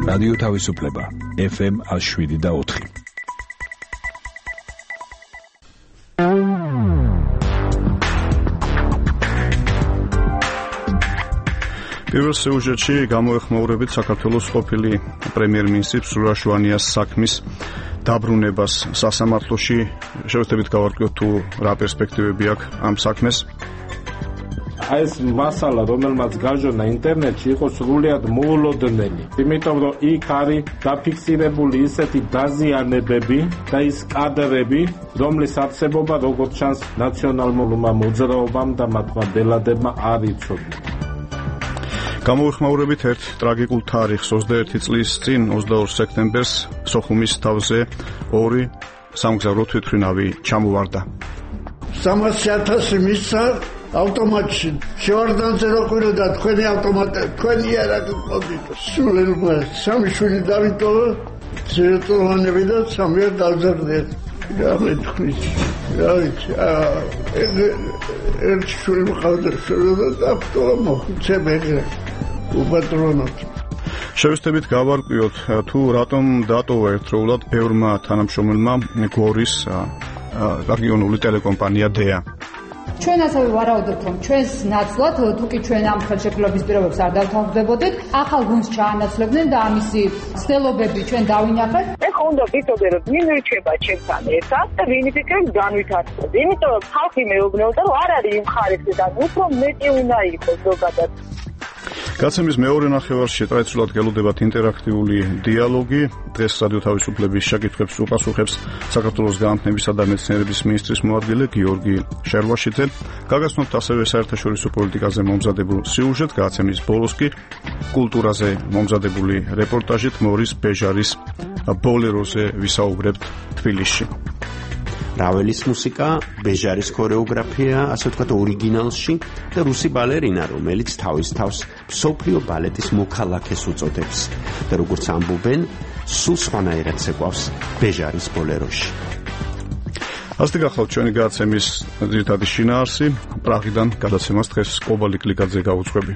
რადიო თავისუფლება FM 107.4. პირველ სიუჟეტში გამოეხმაურებით საქართველოს ყოფილი პრემიერ-მინისტრის ზურაბ ჟვანიას საქმის დაბრუნებას სასამართლოში. შევეცდებით გავარკვიოთ თუ რა პერსპექტივები აქვს ამ საქმეს. ეს მასალა, რომელმაც გაჟონა ინტერნეტში, იყო სრულიად მოულოდნელი. იმიტომ რომ იქ არის დაფიქსირებული ისეთი დაზიანებები და ის კადრები, რომლის არსებობა როგორც ჩანს ნაციონალურმა მოძრაობამ და მათმა ბელადებმა არ იცოდნენ. გამოეხმაურებით ერთ ტრაგიკულ თარიღს 21 წლის წინ 22 სექტემბერს სოხუმის თავზე ორი სამგზავრო თვითმფრინავი ჩამოვარდა. 300,000 მისცა ავტომატში. შევარდანზე როქვირო და თქვენი ავტომატი, თქვენი არა გყოდით. სულელმა სამი შვილი დავიტოვა, ზეწოვანები და სამია დავზარდეთ. რა მეთქვით? რა ვიცი, ერთ შვილი მყავდა და ავტომა მოხუცებია. უპატრონოთ. შევეცდებით გავარკვიოთ თუ რატომ დატოვა ერთდროულად ბევრმა თანამშრომელმა გორის რეგიონული ტელეკომპანია დეა. ჩვენ ასევე ვარაუდობთ, რომ ჩვენს ნაცვლად, თუკი ჩვენ ამ ხელშეკრულების პირობებს არ დავთავაზებოდეთ, ახალ გუნდს ჩაანაცვლებდნენ და ამისი ცდილობები ჩვენ დავინახეთ. ეხლა უნდა ვიცოდე, რომ ვინ რჩება ჩემთან ერთად და ვინ იფიქრებს განვითარებას. იმიტომ რომ ხალხი მეუბნეოდა, რომ არ არის იმ ხარისხიდან, უფრო მეტი უნდა იყოს ზოგადად. გაცემის მეორე ნახევარში ტრადიციულად გელოდებათ ინტერაქტიული დიალოგი. დღეს რადიო თავისუფლების შეკითხვებს უპასუხებს საქართველოს განათლებისა და მეცნიერების მინისტრის მოადგილე გიორგი შერვაშიძე. გაგაცნობთ ასევე საერთაშორისო პოლიტიკაზე მომზადებულ სიუჟეტს, გაცემის ბოლოს კი კულტურაზე მომზადებული რეპორტაჟით მორის ბეჟარის ბოლეროზე ვისაუბრებთ თბილისში. რაველის მუსიკა, ბეჟარის ქორეოგრაფია, ასე ვთქვათ, ორიგინალში და რუსი ბალერინა, რომელიც თავის თავს მსოფლიო ბალეტის მოქალაქეს უწოდებს და როგორც ამბობენ, სულ სხვანაირად ცეკვავს ბეჟარის ბოლეროში. ასეთი გახლავთ ჩვენი გადაცემის ძირითადი შინაარსი. პრაღიდან გადაცემას დღეს კობალი კლიკაძე გაუძღვები.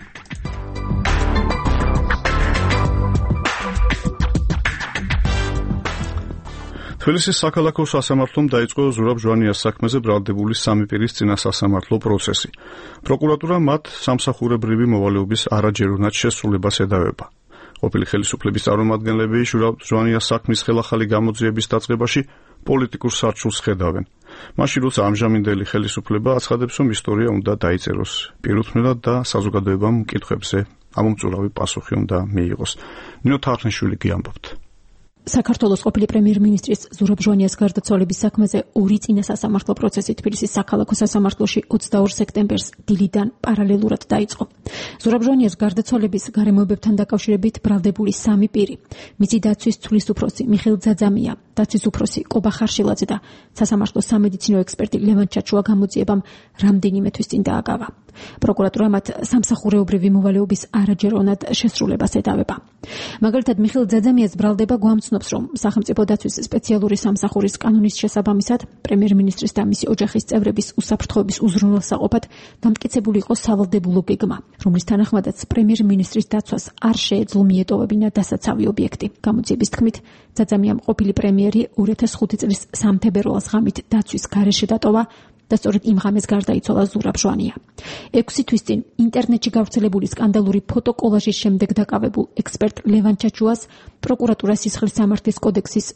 თბილისის საქალაქო სასამართლომ დაიწყო ზურაბ ჟვანიას საქმეზე ბრალდებული სამი პირის წინა სასამართლო პროცესი. პროკურატურა მათ სამსახურებრივი მოვალეობის არაჯეროვნად შესრულებას ედავება. ყოფილი ხელისუფლების წარმომადგენლები ზურაბ ჟვანიას საქმის ხელახალი გამოძიების დაწყებაში პოლიტიკურ სარჩულს ხედავენ. მაშინ როცა ამჟამინდელი ხელისუფლება აცხადებს, რომ ისტორია უნდა დაიწეროს პირუთვნელად და საზოგადოებამ მკითხვებზე ამომწურავი პასუხი უნდა მიიღოს. ნინო თარხნიშვილი გიამბობთ. საქართველოს ყოფილი პრემიერ-მინისტრის ზურაბ ჟვანიას გარდაცვალების საქმეზე ორი წინა სასამართლო პროცესი თბილისის საქალაქო სასამართლოში 22 სექტემბერს დილიდან პარალელურად დაიწყო. ზურაბ ჟვანიას გარდაცვალების გარემოებებთან დაკავშირებით ბრალდებული სამი პირი, მისი დაცვის ცვლის უფროსი მიხეილ ძაძამია, დაცვის უფროსი კობა ხარშილაძე და სასამართლოს სამედიცინო ექსპერტი ლევან ჩაჩუა გამოძიებამ რამდენიმე თვის წინ დააგავა. პროკურატურა მათ სამსახურეობრივი მოვალეობის არაჯეროვნად შესრულებას ედავება. მაგალითად, მიხეილ ძაძამიას ბრალდება გვამცნობს, რომ სახელმწიფო დაცვის სპეციალური სამსახურის კანონის შესაბამისად პრემიერ-მინისტრის და მისი ოჯახის წევრების უსაფრთხოების უზრუნველსაყოფად დამტკიცებული იყო სავალდებულო გეგმა, რომლის თანახმადაც პრემიერ-მინისტრის დაცვას არ შეეძლო მიეტოვებინა დასაცავი ობიექტი. გამოძიების თქმით, ძაძამიამ ყოფილი პრემიერი 2005 წლის სამთებერვალს ღამით დაცვის გარეშე დატოვა და სწორედ იმ ღამეს გარდაიცვალა ზურაბ ჟვანია. 6 თვის წინ ინტერნეტში გავრცელებული სკანდალური ფოტოკოლაჟის შემდეგ დაკავებულ ექსპერტ ლევან ჩაჩუას პროკურატურა სისხლის სამართლის კოდექსის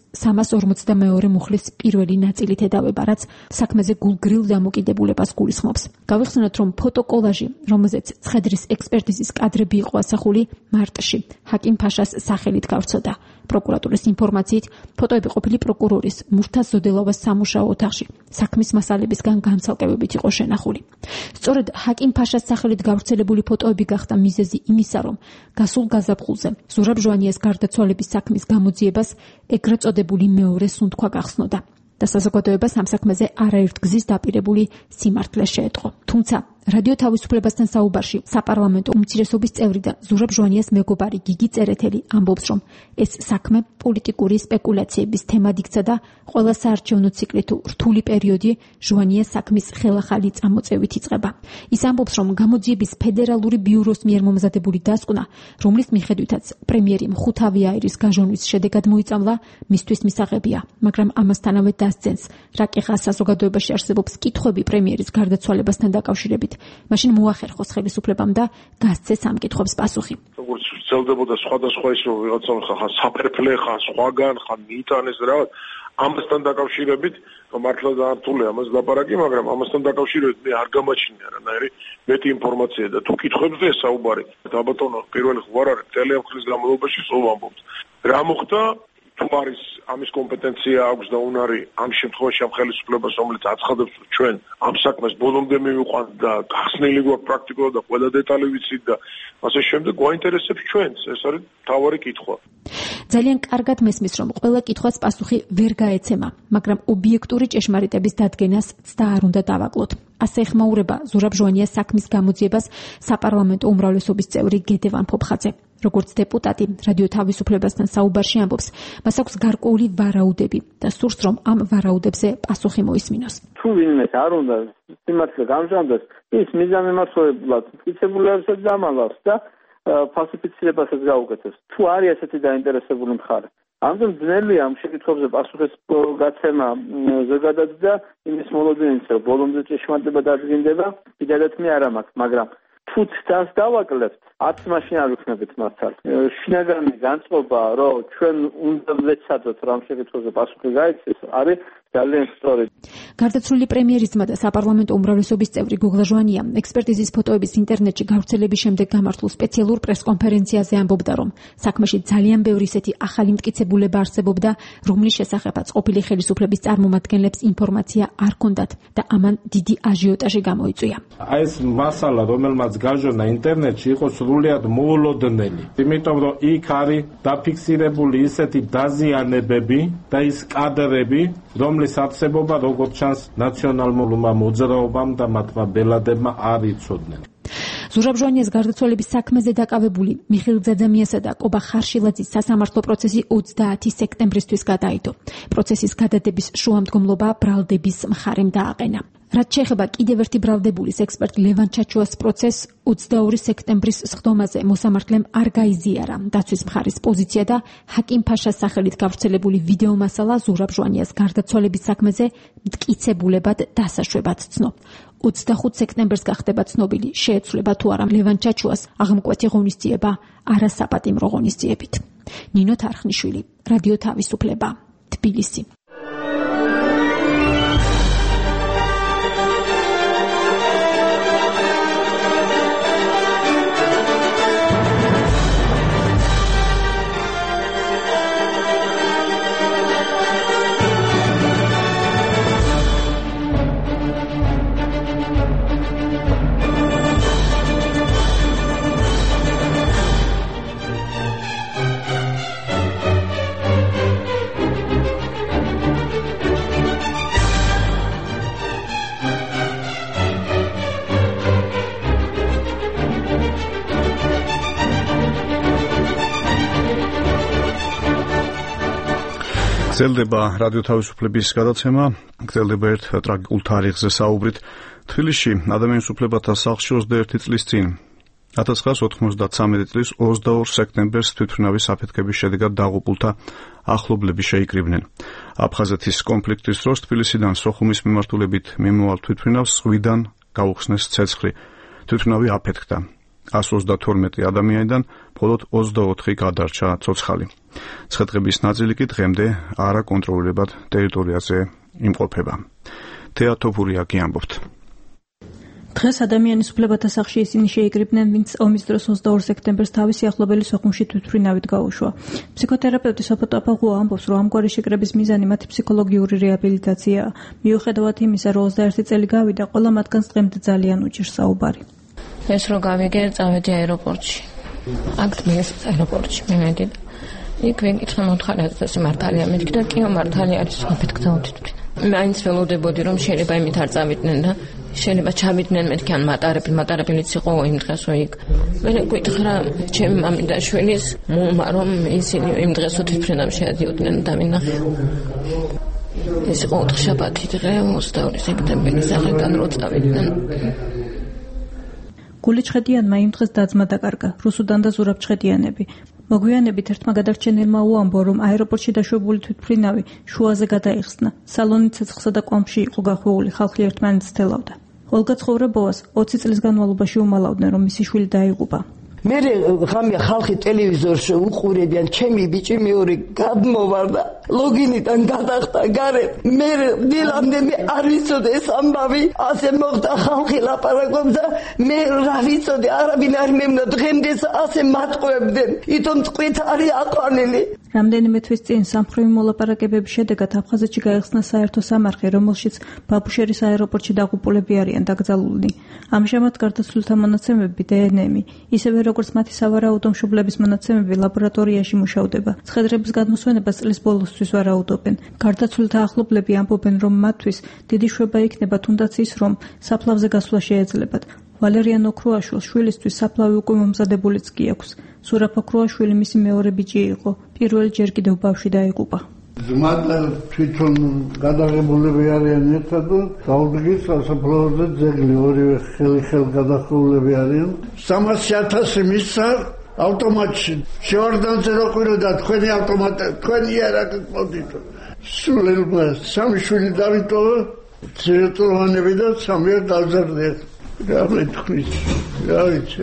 342 მუხლის პირველი ნაწილით ედავება, რაც საქმეზე გულგრილ დამოკიდებულებას გულისხმობს. გავიხსენოთ, რომ ფოტოკოლაჟი, რომელზეც ცხედრის ექსპერტიზის კადრები იყო ასახული, მარტში ჰაკიმ ფაშას სახელით გავრცელდა. პროკურატურის ინფორმაციით, ფოტოები ყოფილი პროკურორის მურთაზ ზოდელავას სამუშაო ოთახში საქმის მასალებისგან განცალკევებით იყო შენახული. სწორედ ჰაკიმ ფაშას სახელით გავრცელებული ფოტოები გახდა მიზეზი იმისა, რომ გასულ გაზაფხულზე ზურაბ ჟვანიას გარდაცვალების საქმის გამოძიებას ეგრეთ წოდებული მეორე სუნთქვა გახსნოდა და საზოგადოებას ამ საქმეზე არაერთ გზის დაპირებული სიმართლე შეეწყო. თუმცა რადიო თავისუფლებასთან საუბარში საპარლამენტო უმცირესობის წევრი და ზურაბ ჟვანიას მეგობარი გიგი წერეთელი ამბობს, რომ ეს საქმე პოლიტიკური სპეკულაციების თემად იქცა და ყველა საარჩევნო ციკლი თუ რთული პერიოდი ჟვანიას საქმის ხელახალი წამოწევით იწყება. ის ამბობს, რომ გამოძიების ფედერალური ბიუროს მიერ მომზადებული დასკვნა, რომლის მიხედვითაც პრემიერი მხუთავი აირის გაჟონვის შედეგად მოიწამლა, მისთვის მისაღებია, მაგრამ ამასთანავე დასძენს, რა კითხვა საზოგადოებაში არსებობს კითხვები პრემიერის გარდაცვალებასთან დაკავშირებით. მაშინ მოახერხოს ხელისუფლებამ და გასცეს ამ კითხვებს პასუხი. როგორც ვრცელდებოდა სხვადასხვა ის რომ ვიღაცა ხა საფერფლე ხა სხვაგან ხა მიიტანეს რაღაც ამასთან დაკავშირებით მართლა დაართულია ამას ლაპარაკი, მაგრამ ამასთან დაკავშირებით მე არ გამაჩნია რანაირი მეტი ინფორმაცია და თუ კითხვებზე საუბარი დაბატონო პირველი ხوار არის წელი ამხრის განმავლობაში სულ ვამბობთ. რა მოხდა? თუ არის ამის კომპეტენცია აქვს და უნარი ამ შემთხვევაში ამ ხელისუფლებას რომელიც აცხადებს ჩვენ ამ საქმეს ბოლომდე მივიყვანთ და გახსნილი გვაქვს პრაქტიკულად და ყველა დეტალი ვიცით და ასე შემდეგ გვაინტერესებს ჩვენც ეს არის მთავარი კითხვა. ძალიან კარგად მესმის, რომ ყველა კითხვას პასუხი ვერ გაეცემა, მაგრამ ობიექტური ჭეშმარიტების დადგენას ცდა არ უნდა დავაკლოთ. ასე ეხმაურება ზურაბ ჟვანიას საქმის გამოძიებას საპარლამენტო უმრავლესობის წევრი გედევან ფოფხაძე. როგორც დეპუტატი რადიო თავისუფლებასთან საუბარში ამბობს, მას აქვს გარკვეული ვარაუდები და სურს, რომ ამ ვარაუდებზე პასუხი მოისმინოს. თუ ვინმე არ უნდა სიმართლე გამჟღავნდეს, ის მიზანმიმართლებლად მტკიცებულებასაც დამალავს და ფალსიფიცირებასაც გაუკეთებს. თუ არის ასეთი დაინტერესებული მხარე. ამიტომ ძნელია ამ შეკითხვებზე პასუხის გაცემა ზოგადად და იმის მოლოდინიც, რომ ბოლომდე ჭეშმარიტება დადგინდება, პირადად მე არ მაქვს, მაგრამ თუ ცდას დავაკლებთ, არც მაშინ არ ვიქნებით მართალ. შინაგანი განწყობა, რომ ჩვენ უნდა ვეცადოთ რომ ამ შეკითხვაზე პასუხი გაეცეს, არის ძალიან სწორი. გარდაცვლილი პრემიერისმა და საპარლამენტო უმრავლესობის წევრი გოგლა ჟვანია ექსპერტიზის ფოტოების ინტერნეტში გავრცელების შემდეგ გამართულ სპეციალურ პრესკონფერენციაზე ამბობდა, რომ საქმეში ძალიან ბევრი ისეთი ახალი მტკიცებულება არსებობდა, რომლის შესახებაც ყოფილი ხელისუფლების წარმომადგენლებს ინფორმაცია არ ჰქონდათ და ამან დიდი აჟიოტაჟი გამოიწვია. ეს მასალა, რომელმაც გაჟონა ინტერნეტში, იყო სრულიად მოულოდნელი. იმიტომ რომ იქ არის დაფიქსირებული ისეთი დაზიანებები და ის კადრები, რომლის არსებობა როგორც ჩანს ნაციონალურმა მოძრაობამ და მათმა ბელადებმა არ იცოდნენ. ზურაბ ჟვანიას გარდაცვალების საქმეზე დაკავებული მიხეილ ძაძამიასა და კობა ხარშილაძის სასამართლო პროცესი 30 სექტემბრისთვის გადაიდო. პროცესის გადადების შუამდგომლობა ბრალდების მხარემ დააყენა. რაც შეეხება კიდევ ერთი ბრალდებულის ექსპერტ ლევან ჩაჩუას პროცესს 22 სექტემბრის სხდომაზე მოსამართლემ არ გაიზიარა დაცვის მხარის პოზიცია და ჰაკიმ ფაშას სახელით გავრცელებული ვიდეო მასალა ზურაბ ჟვანიას გარდაცვალების საქმეზე მტკიცებულებად დასაშვებად ცნო. 25 სექტემბერს გახდება ცნობილი, შეეცვლება თუ არა ლევან ჩაჩუას აღმკვეთი ღონისძიება არასაპატიმრო ღონისძიებით. ნინო თარხნიშვილი, რადიო თავისუფლება, თბილისი. გრძელდება რადიო თავისუფლების გადაცემა, გრძელდება ერთ ტრაგიკულ თარიღზე საუბრით. თბილისში ადამიანის უფლებათა სახლში 21 წლის წინ 1993 წლის 22 სექტემბერს თვითმფრინავის აფეთქების შედეგად დაღუპულთა ახლობლები შეიკრიბნენ. აფხაზეთის კონფლიქტის დროს თბილისიდან სოხუმის მიმართულებით მიმოვალ თვითმფრინავს ზღვიდან გაუხსნეს ცეცხლი. თვითმფრინავი აფეთქდა. 132 ადამიანიდან მხოლოდ 24 გადარჩა ცოცხალი. ცხადყების ნაწილი კი დღემდე არაკონტროლირებად ტერიტორიაზე იმყოფება. თეა თოფურიაკი ამბობთ. დღეს ადამიანის უფლებათა სახლში ისინი შეიკრიბნენ, ვინც ომის დროს 22 სექტემბერს თავისი ახლობელი სოხუმში თვითმფრინავით გაუშვა. ფსიქოთერაპევტი სოფოტ აფაღუა ამბობს, რომ ამგვარი შეკრების მიზანი მათი ფსიქოლოგიური რეაბილიტაციაა. მიუხედავად იმისა, რომ 21 წელი გავიდა, ყველა მათგანს დღემდე ძალიან უჭირს საუბარი. ეს რო გავიგე, წავედი აეროპორტში. აქ თბილისის აეროპორტში მივედი. იქ ვეკითხე მოთხარეს ეს მართალია, მეთქი და კიო მართალი არის, აფეთქდა თვითმფრინავი. მაინც ველოდებოდი რომ შეიძლება იმით არ წავიდნენ და შეიძლება ჩავიდნენ მეთქი ან მატარებელიც იყო იმ დღესო იქ. მე გვითხრა ჩემი მამი და შვილის მომა რომ ისინი იმ დღესო თვითმფრინავში ადიოდნენ და მინახე. ეს იყო ოთხშაბათი დღე 22 სექტემბრის აღიდან რო წავიდნენ. გულიჩხედიანმა იმ დღეს დაძმა დაკარგა რუსუდან და ზურაბჩხედიანები. მოგვიანებით ერთმა გადარჩენილმა უამბო, რომ აეროპორტში დაშვებული თვითმფრინავი შუაზე გადაიხსნა. სალონი ცეცხლსა და კვამში იყო გახვეული, ხალხი ერთმანეთს თელავდა. ოლგა ცხოვრებოვას 20 წლის განმავლობაში უმალავდნენ, რომ მისი შვილი დაიღუპა. მე ღამე ხალხი ტელევიზორში უყურებიან, ჩემი ბიჭი მეორე გადმოვარდა, ლოგინიდან გადახტა გარეთ. მე დილამდე მე არ ვიცოდი ეს ამბავი, ასე მოხდა, ხალხი ლაპარაკობს და მე რა ვიცოდი, არავინ არ მემნა, დღემდეც ასე მატყუებდნენ, ითომ წყვით არის აყვანილი. რამდენიმე თვის წინ სამხედრო მოლაპარაკებების შედეგად აფხაზეთში გაიხსნა საერთო სამარხი, რომელშიც ბაბუშერის აეროპორტში დაღუპულები არიან დაკრძალულნი. ამჟამად გარდაცვლილთა მონაცემები დნმ-ი, ისევე როგორც მათი სავარაუდო მშობლების მონაცემები ლაბორატორიაში მუშავდება. ცხედრების გადმოსვენებას წლის ბოლოსთვის ვარაუდობენ. გარდაცვლილთა ახლობლები ამბობენ, რომ მათთვის დიდი შვება იქნება თუნდაც ის, რომ საფლავზე გასვლა შეეძლებათ. ვალერიან ოქროაშვილს შვილისთვის საფლავი უკვე მომზადებულიც კი აქვს. სურაფ ოქროაშვილი მისი მეორე ბიჭი იყო. პირველი ჯერ კიდევ ბავშვი დაიღუპა. ძმა და თვითონ გადაღებულები არიან ერთად და გაუდგის სასაფლაოზე ძეგლი, ორივე ხელ გადახურულები არიან. 300,000 მისცა ავტომატში. შევარდანზე რო ყვიროდა თქვენი ავტომატი, თქვენი იარაღით მოდით. სულელმა სამი შვილი დავიტოვა, ძირწლოვანები და სამია გავზარდეთ. რა მეთქვით? რა ვიცი,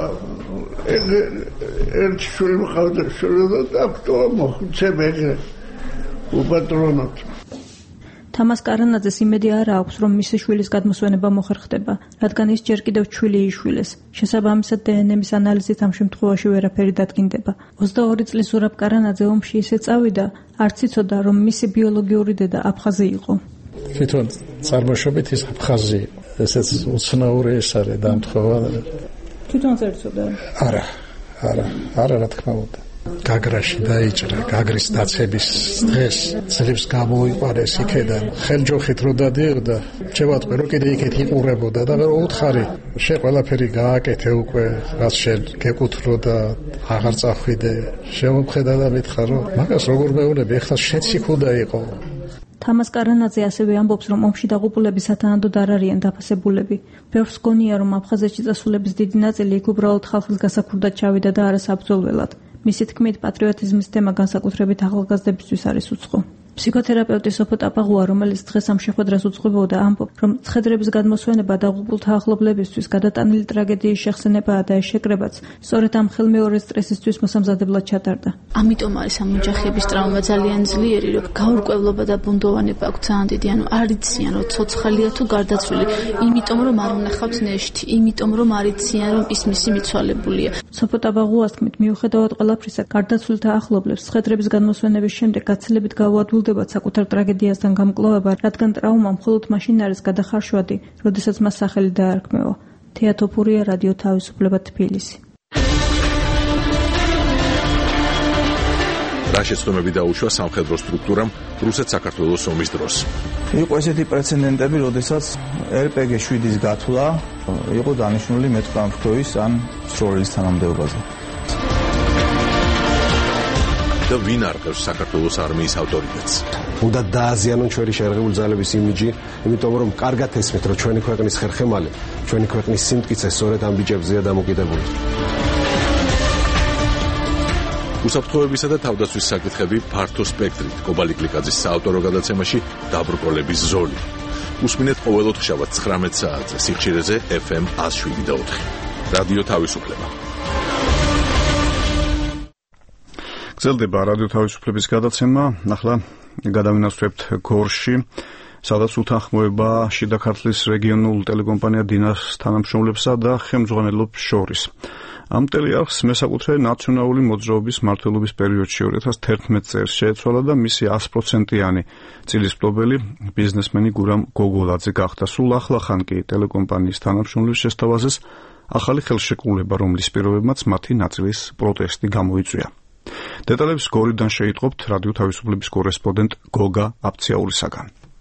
ერთ შვილი მყავდა, შვილი და დაფტოვა მოხუცე მეგრე. უპატრონოთ. თამას კარანაძეს იმედი არ აქვს, რომ მისი შვილის გადმოსვენება მოხერხდება, რადგან ის ჯერ კიდევ ჩვილი იშვილეს. შესაბამისად დნმ-ის ანალიზით ამ შემთხვევაში ვერაფერი დადგინდება. 22 წლის ზურაბ კარანაძე ომში ისე წავიდა, არც იცოდა, რომ მისი ბიოლოგიური დედა აფხაზი იყო. თვითონ წარმოშობით ის აფხაზი, ესეც უცნაური ეს არის დამთხოვა. თვითონ წერცოდა? არა, რა თქმა უნდა. გაგრაში დაიჭრა, გაგრის დაცების დღეს წლებს გამოიყარეს იქედან. ხელჯოხით რო დადიოდა, შევატყვე რომ კიდე იქეთ იყურებოდა და რომ უთხარი, შე ყველაფერი გააკეთე უკვე, რაც შენ გეკუთრო და აღარ წახვიდე. შემომხედა და მითხრა რომ მაგას როგორ მეუნები, ეხლა შენც იქ უნდა იყო. თამას კარანაძე ასევე ამბობს, რომ ომში დაღუპულები სათანადოდ არ არიან დაფასებულები. ბევრს გონია, რომ აფხაზეთში წასულების დიდი ნაწილი იქ უბრალოდ ხალხის გასაქურდად ჩავიდა და არა საბრძოლველად. მისი თქმით, პატრიოტიზმის თემა განსაკუთრებით ახალგაზრდებისთვის არის უცხო. ფსიქოთერაპევტი სოფო ტაპაღუა, რომელიც დღეს ამ შეხვედრას უძღვებოდა, ამბობს, რომ ცხედრების გადმოსვენება დაღუპულთა ახლობლებისთვის გადატანილი ტრაგედიის შეხსენებაა და ეს შეკრებაც სწორედ ამ ხელმეორე სტრესისთვის მოსამზადებლად ჩატარდა. ამიტომ არის ამ ოჯახების ტრავმა ძალიან ძლიერი, რომ გაურკვევლობა და ბუნდოვანება აქვს ძალიან დიდი, ანუ არ იციან, რომ ცოცხალია თუ გარდაცვლილი, იმიტომ რომ არ უნახავთ ნეშთი, იმიტომ რომ არ იციან, რომ ის მისი მიცვალებულია. სოფო ტაპაღუას თქმით, მიუხედავად ყველაფრისა, გარდაცვლილთა ახლობლებს ცხედრების გადმოსვენების შემდეგ გაცილებით გაუადვილდებათ საკუთარ ტრაგედიასთან გამკლავება, რადგან ტრავმა მხოლოდ მაშინ არის გადახარშვადი, როდესაც მას სახელი დაარქმევა. თეა თოფურია, რადიო თავისუფლება, თბილისი. რა შეცდომები დაუშვა სამხედრო სტრუქტურამ რუსეთ-საქართველოს ომის დროს? იყო ესეთი პრეცედენტები, როდესაც RPG-7-ის გათვლა იყო დანიშნული მეტყამშქროვის ან სროლის თანამდებობაზე. და ვინ არყევს საქართველოს არმიის ავტორიტეტს? უნდა დააზიანონ ჩვენი შერღებული ძალების იმიჯი, იმიტომ რომ კარგად ესმით, რომ ჩვენი ქვეყნის ხერხემალი, ჩვენი ქვეყნის სიმტკიცე სწორედ ამ ბიჭებზეა დამოკიდებული. უსაფრთხოებისა და თავდაცვის საკითხები ფართო სპექტრით. კობალი კლიკაძის საავტორო გადაცემაში დაბრკოლების ზოლი. უსმინეთ ყოველ ოთხშაბათს 19 საათზე სიხშირეზე FM 107.4. რადიო თავისუფლება. გრძელდება რადიო თავისუფლების გადაცემა. ახლა გადავინაცვლებთ გორში, სადაც უთანხმოება შიდა ქართლის რეგიონულ ტელეკომპანია დინას თანამშრომლებსა და ხელმძღვანელობს შორის. ამ ტელეარხს მესაკუთრე ნაციონალური მოძრაობის მმართველობის პერიოდში 2011 წელს შეეცვალა და მისი 100%-იანი წილისპლობელი ბიზნესმენი გურამ გოგოლაძე გახდა. სულ ახლახან კი ტელეკომპანიის თანამშრომლების შესთავაზეს ახალი ხელშეკრულება, რომლის პირობებმაც მათი ნაწილის პროტესტი გამოიწვია. დეტალებს გორიდან შეიტყობთ რადიო თავისუფლების კორესპონდენტ გოგა აფციაურისაგან.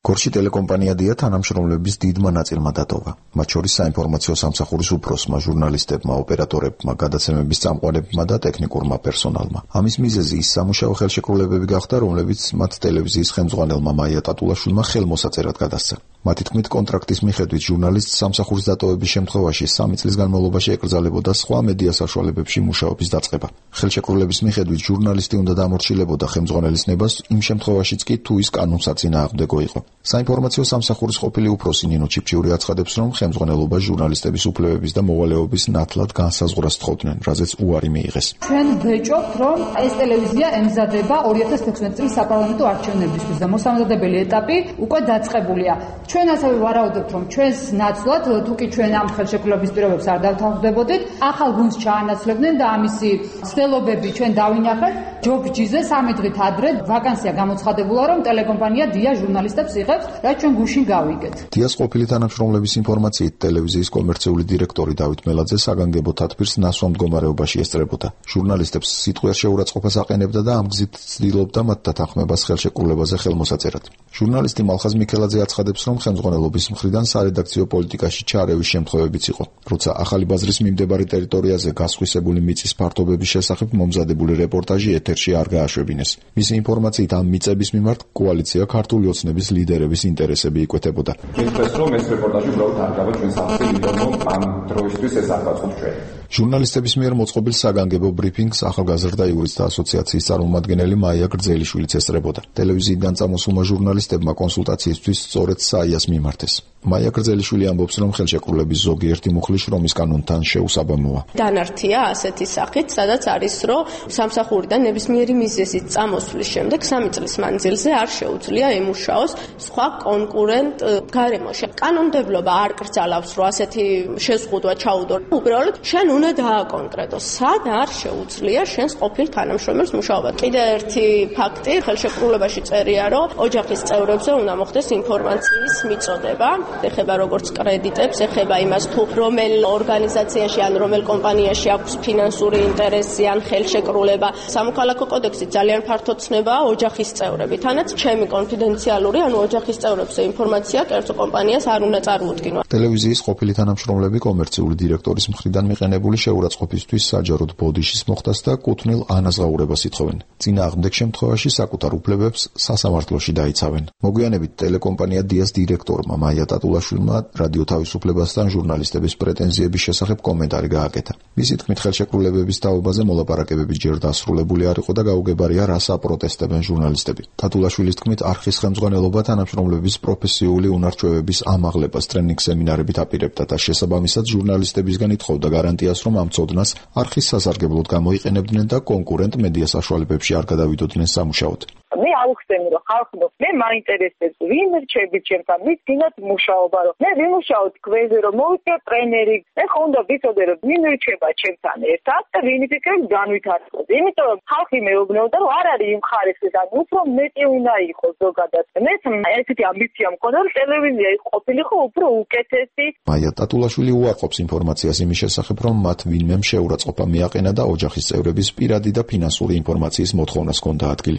გორში ტელეკომპანია დია თანამშრომლების დიდმა ნაწილმა დატოვა. მათ შორის საინფორმაციო სამსახურის უფროსმა, ჟურნალისტებმა, ოპერატორებმა, გადაცემების წამყვანებმა და ტექნიკურმა პერსონალმა. ამის მიზეზი ის სამუშაო ხელშეკრულებები გახდა, რომლებიც მათ ტელევიზიის ხელმძღვანელმა მაია ტატულაშვილმა ხელმოსაწერად გადასცა. მათი თქმით, კონტრაქტის მიხედვით ჟურნალისტს სამსახურის დატოვების შემთხვევაში 3 წლის განმავლობაში ეკრძალებოდა სხვა მედია საშუალებებში მუშაობის დაწყება. ხელშეკრულების მიხედვით ჟურნალისტი უნდა დამორჩილებოდა ხელმძღვანელის ნებას იმ შემთხვევაშიც კი, თუ ის კანონსაწინააღმდეგო იყო. საინფორმაციო სამსახურის ყოფილი უფროსი ნინო ჩიფჩიური აცხადებს, რომ ხელმძღვანელობა ჟურნალისტების უფლებების და მოვალეობის ნათლად განსაზღვრას თხოვდნენ, რაზეც უარი მიიღეს. ჩვენ ვეჭობთ, რომ ეს ტელევიზია ემზადება 2016 წლის საპარლამენტო არჩევნებისთვის და მოსამზადებელი ეტაპი უკვე დაწყებულია. ჩვენ ასევე ვარაუდობთ, რომ ჩვენს ნაცვლად, თუ კი ჩვენ ამ ხელშეკრულების პირობებს არ დავთავაზებოდით, ახალ გუნდს ჩაანაცვლებდნენ და ამისი ცდილობები ჩვენ დავინახეთ. ჯობჯიზე 3 დღით ადრე ვაკანსია გამოცხადებულა, რომ ტელეკომპანია დია ჟურნალისტებს იღებს, რაც ჩვენ გუშინ გავიგეთ. დიას ყოფილი თანამშრომლების ინფორმაციით, ტელევიზიის კომერციული დირექტორი დავით მელაძე საგანგებო თათბირს ნასვამ მდგომარეობაში ესწრებოდა. ჟურნალისტებს სიტყვიერ შეურაცხყოფას აყენებდა და ამ გზით ცდილობდა მათ დათანხმებას ხელშეკრულებაზე ხელმოსაწერად. ჟურნალისტი მალხაზ მიქელაძე აცხადებს, რომ ხელმძღვანელობის მხრიდან სარედაქციო პოლიტიკაში ჩარევის შემთხვევებიც იყო. როცა ახალი ბაზრის მიმდებარე ტერიტორიაზე გასხვისებული მიწის ფართობების შესახებ მომზადებული რეპორტაჟი ეთერში არ გააშვებინეს. მისი ინფორმაციით, ამ მიწების მიმართ კოალიცია ქართული ოცნების ლიდერების ინტერესები იკვეთებოდა. Ეს რომ ეს რეპორტაჟი უბრალოდ არ გავა ჩვენ სახელმწიფო, იმიტომ რომ ამ დროისთვის ეს არ გაწყობს ჩვენ. ჟურნალისტების მიერ მოწყობილ საგანგებო ბრიფინგს ახალგაზრდა იურისტთა ასოციაციის წარმომადგენელი მაია გრძელიშვილიც ესწრებოდა. ტელევიზიიდან წამოსულმა ჟურნალისტებმა კონსულტაციისთვის სწორედ საიას მიმართეს. მაია გრძელიშვილი ამბობს, რომ ხელშეკრულების ზოგიერთი მუხლი შრომის კანონთან შეუსაბამოა. დანართია ასეთი სახით, სადაც არის, რომ სამსახურიდან ნებისმიერი მიზეზით წამოსვლის შემდეგ 3 წლის მანძილზე არ შეუძლია ემუშაოს სხვა კონკურენტ გარემოში. კანონმდებლობა არ კრძალავს, რომ ასეთი შეზღუდვა ჩაუდო. უბრალოდ შენ უნდა დააკონკრეტო, სად არ შეუძლია შენს ყოფილ თანამშრომელს მუშაობა. კიდევ ერთი ფაქტი ხელშეკრულებაში წერია, რომ ოჯახის წევრებზე უნდა მოხდეს ინფორმაციის მიწოდება. ეხება როგორც კრედიტებს, ეხება იმას, თუ რომელ ორგანიზაციაში ან რომელ კომპანიაში აქვს ფინანსური ინტერესი ან ხელშეკრულება. სამოქალაქო კოდექსი ძალიან ფართო ცნებაა ოჯახის წევრები. თანაც ჩემი კონფიდენციალური, ანუ ოჯახის წევრებზე ინფორმაცია კერძო კომპანიას არ უნდა წარმოუდგინო. ტელევიზიის ყოფილი თანამშრომლები კომერციული დირექტორის მხრიდან მიყენებული შეურაცხყოფისთვის საჯაროდ ბოდიშის მოხდას და კუთვნილ ანაზღაურებას ითხოვენ. წინააღმდეგ შემთხვევაში საკუთარ უფლებებს სასამართლოში დაიცავენ. მოგვიანებით ტელეკომპანია დიას დირექტორმა მაია ტატულაშვილმა რადიო თავისუფლებასთან ჟურნალისტების პრეტენზიების შესახებ კომენტარი გააკეთა. მისი თქმით, ხელშეკრულებების თაობაზე მოლაპარაკებები ჯერ დასრულებული არ იყო და გაუგებარია, რას აპროტესტებენ ჟურნალისტები. ტატულაშვილის თქმით, არხის ხელმძღვანელობა თანამშრომლების პროფესიული უნარჩვევების ამაღლებას ტრენინგ სემინარებით აპირებდა და შესაბამისად ჟურნალისტებისგან ითხოვდა გარანტიას, რომ ამ წოდნას არხის სასარგებლოდ გამოიყენებდნენ და კონკურენტ მედია საშუალებებში არ გადავიდოდნენ სამუშაოდ. მე ავხსენე რომ ხალხო მე მაინტერესებს ვინ რჩებით ჩემთან მის გინდათ მუშაობა რომ მე ვიმუშაოთ გვერდზე რომ მოვიწე ტრენერი მე ხო უნდა ვიცოდე რომ ვინ რჩება ჩემთან ერთად და ვინ ფიქრობს განვითარებას იმიტომ რომ ხალხი მეუბნეოდა რომ არ არის იმ ხარისხის ან უფრო მეტი უნდა იყოს ზოგადად მე ესეთი ამბიცია მქონდა რომ ტელევიზია ის ყოფილიყო უფრო უკეთესი. მაია ტატულაშვილი უარყოფს ინფორმაციას იმის შესახებ რომ მათ ვინმემ შეურაცხყოფა მიაყენა და ოჯახის წევრების პირადი და ფინანსური ინფორმაციის მოთხოვნას ჰქონდა ადგილი.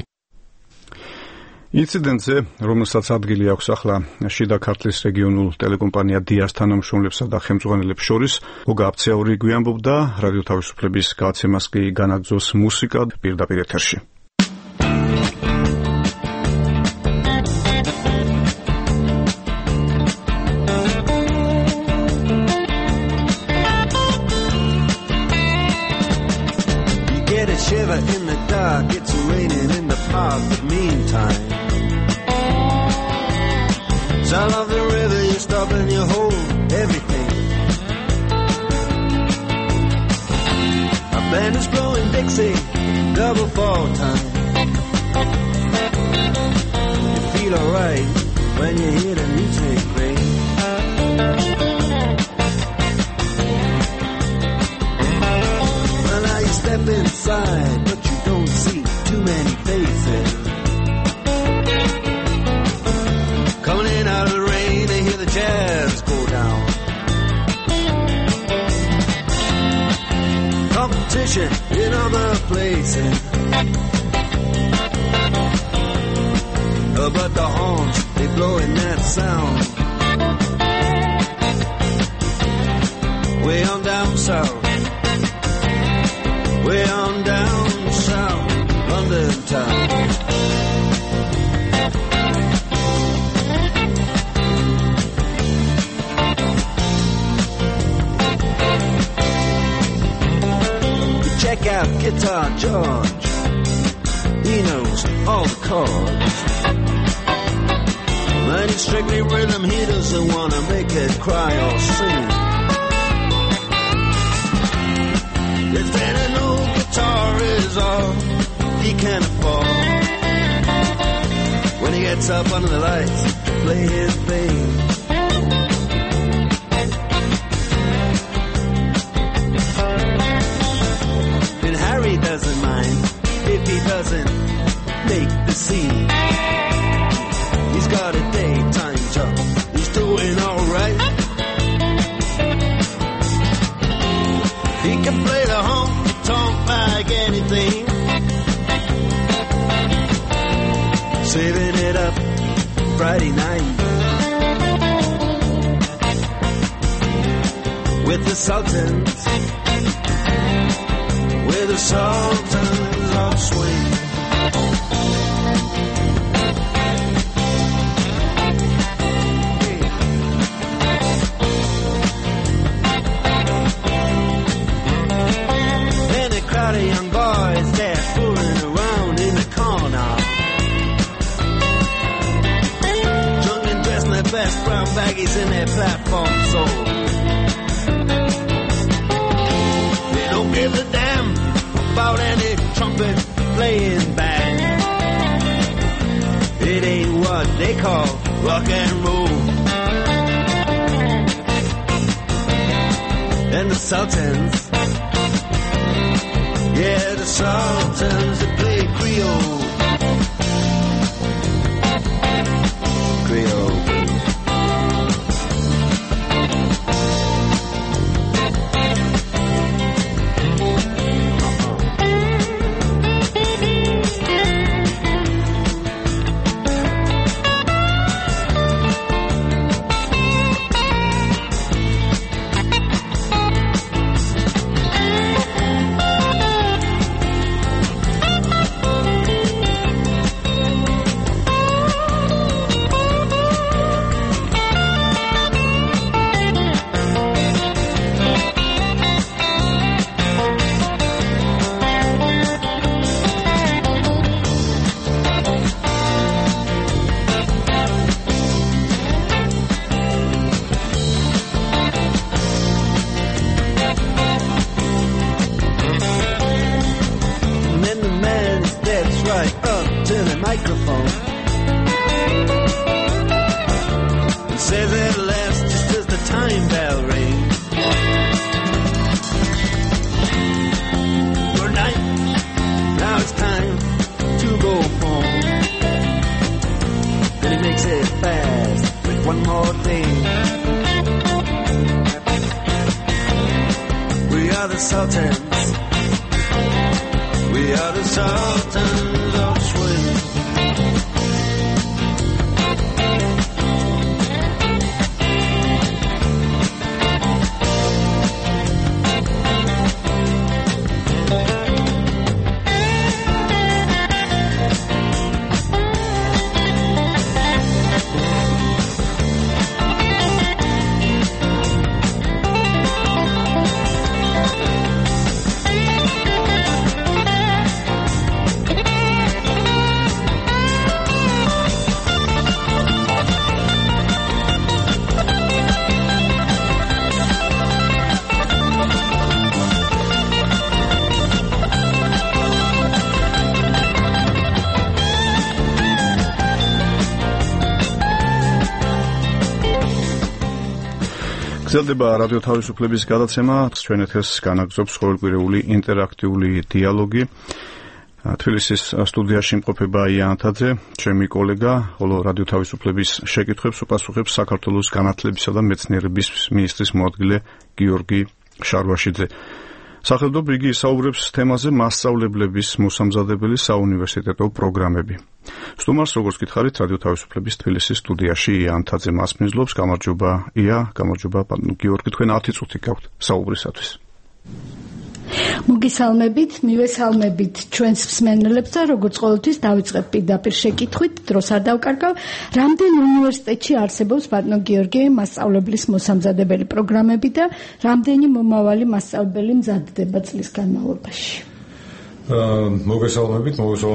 ინციდენტზე, რომელსაც ადგილი აქვს ახლა შიდა ქართლის რეგიონულ ტელეკომპანია დიას თანამშრომლებსა და ხელმძღვანელებს შორის, გოგა აფცეური გვიამბობდა, რადიო თავისუფლების გადაცემას კი განაგრძობს მუსიკა პირდაპირ ეთერში. Shiver in the dark, it's raining in the park, but meantime sound of the river, you stop and you hold everything. A band is blowing Dixie, double fall time. You feel alright when you hear the music ring. Well, now you step inside, but you don't see too many faces. Coming in out of the rain, they hear the jazz go down. Competition in other places. but the horns, they blowing that sound. Way on down south, way on down south, London town. Check out Guitar George, he knows all the chords. Man, it's strictly rhythm, he doesn't want to make it cry or sing. If any new guitar is all he can afford, when he gets up under the lights to play his thing. And Harry doesn't mind if he doesn't make the scene. He's got a daytime job, he's doing alright. He can play the honky-tonk like anything, saving it up Friday night with the Sultans, with the Sultans of Swing. The young boys, they're fooling around in the corner, drunk and dressed in their best brown baggies in their platform soul. They don't give a damn about any trumpet playing band. It ain't what they call rock and roll. And the Sultans, yeah, the Sultans, they play Creole. Creole. გრძელდება რადიო თავისუფლების გადაცემა, ჩვენ ეთერს განაგრძობს ყოველკვირეული ინტერაქტიული დიალოგი. თბილისის სტუდიაში იმყოფება იანთაძე, ჩემი კოლეგა, ხოლო რადიო თავისუფლების შეკითხვებს უპასუხებს საქართველოს განათლებისა და მეცნიერების მინისტრის მოადგილე გიორგი შარვაშიძე. სახელმწიფო იგი ისაუბრებს თემაზე მასწავლებლების მოსამზადებელი საუნივერსიტეტო პროგრამები. სტუმარს როგორც გითხარით, რადიო თავისუფლების თბილისის სტუდიაში ია ანთაძე მასმინძლობს. გამარჯობა ია, გამარჯობა გიორგი, თქვენ 10 წუთი გაქვთ საუბრისათვის. მოგესალმებით, მივესალმებით ჩვენს მსმენელებს და როგორც ყოველთვის დავიწყებ პირდაპირ შეკითხვით, დროს არ დავკარგავ. რამდენ უნივერსიტეტში არსებობს ბატონო გიორგი მასწავლებლის მოსამზადებელი პროგრამები და რამდენი მომავალი მასწავლებელი მზადდება წლის განმავლობაში? მოგესალმებით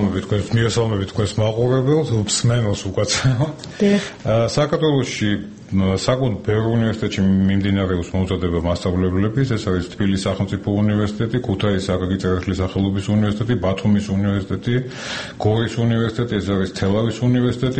თქვენს მაყურებელს, მსმენელს უკაცრავად. საქართველოში საკუთარ ბევრ უნივერსიტეტში მიმდინარეობს მომზადება მასწავლებლების, ეს არის თბილისის სახელმწიფო უნივერსიტეტი, ქუთაისის აკაკი წერეთლის სახელობის უნივერსიტეტი, ბათუმის უნივერსიტეტი, გორის უნივერსიტეტი, ეს არის თელავის უნივერსიტეტი.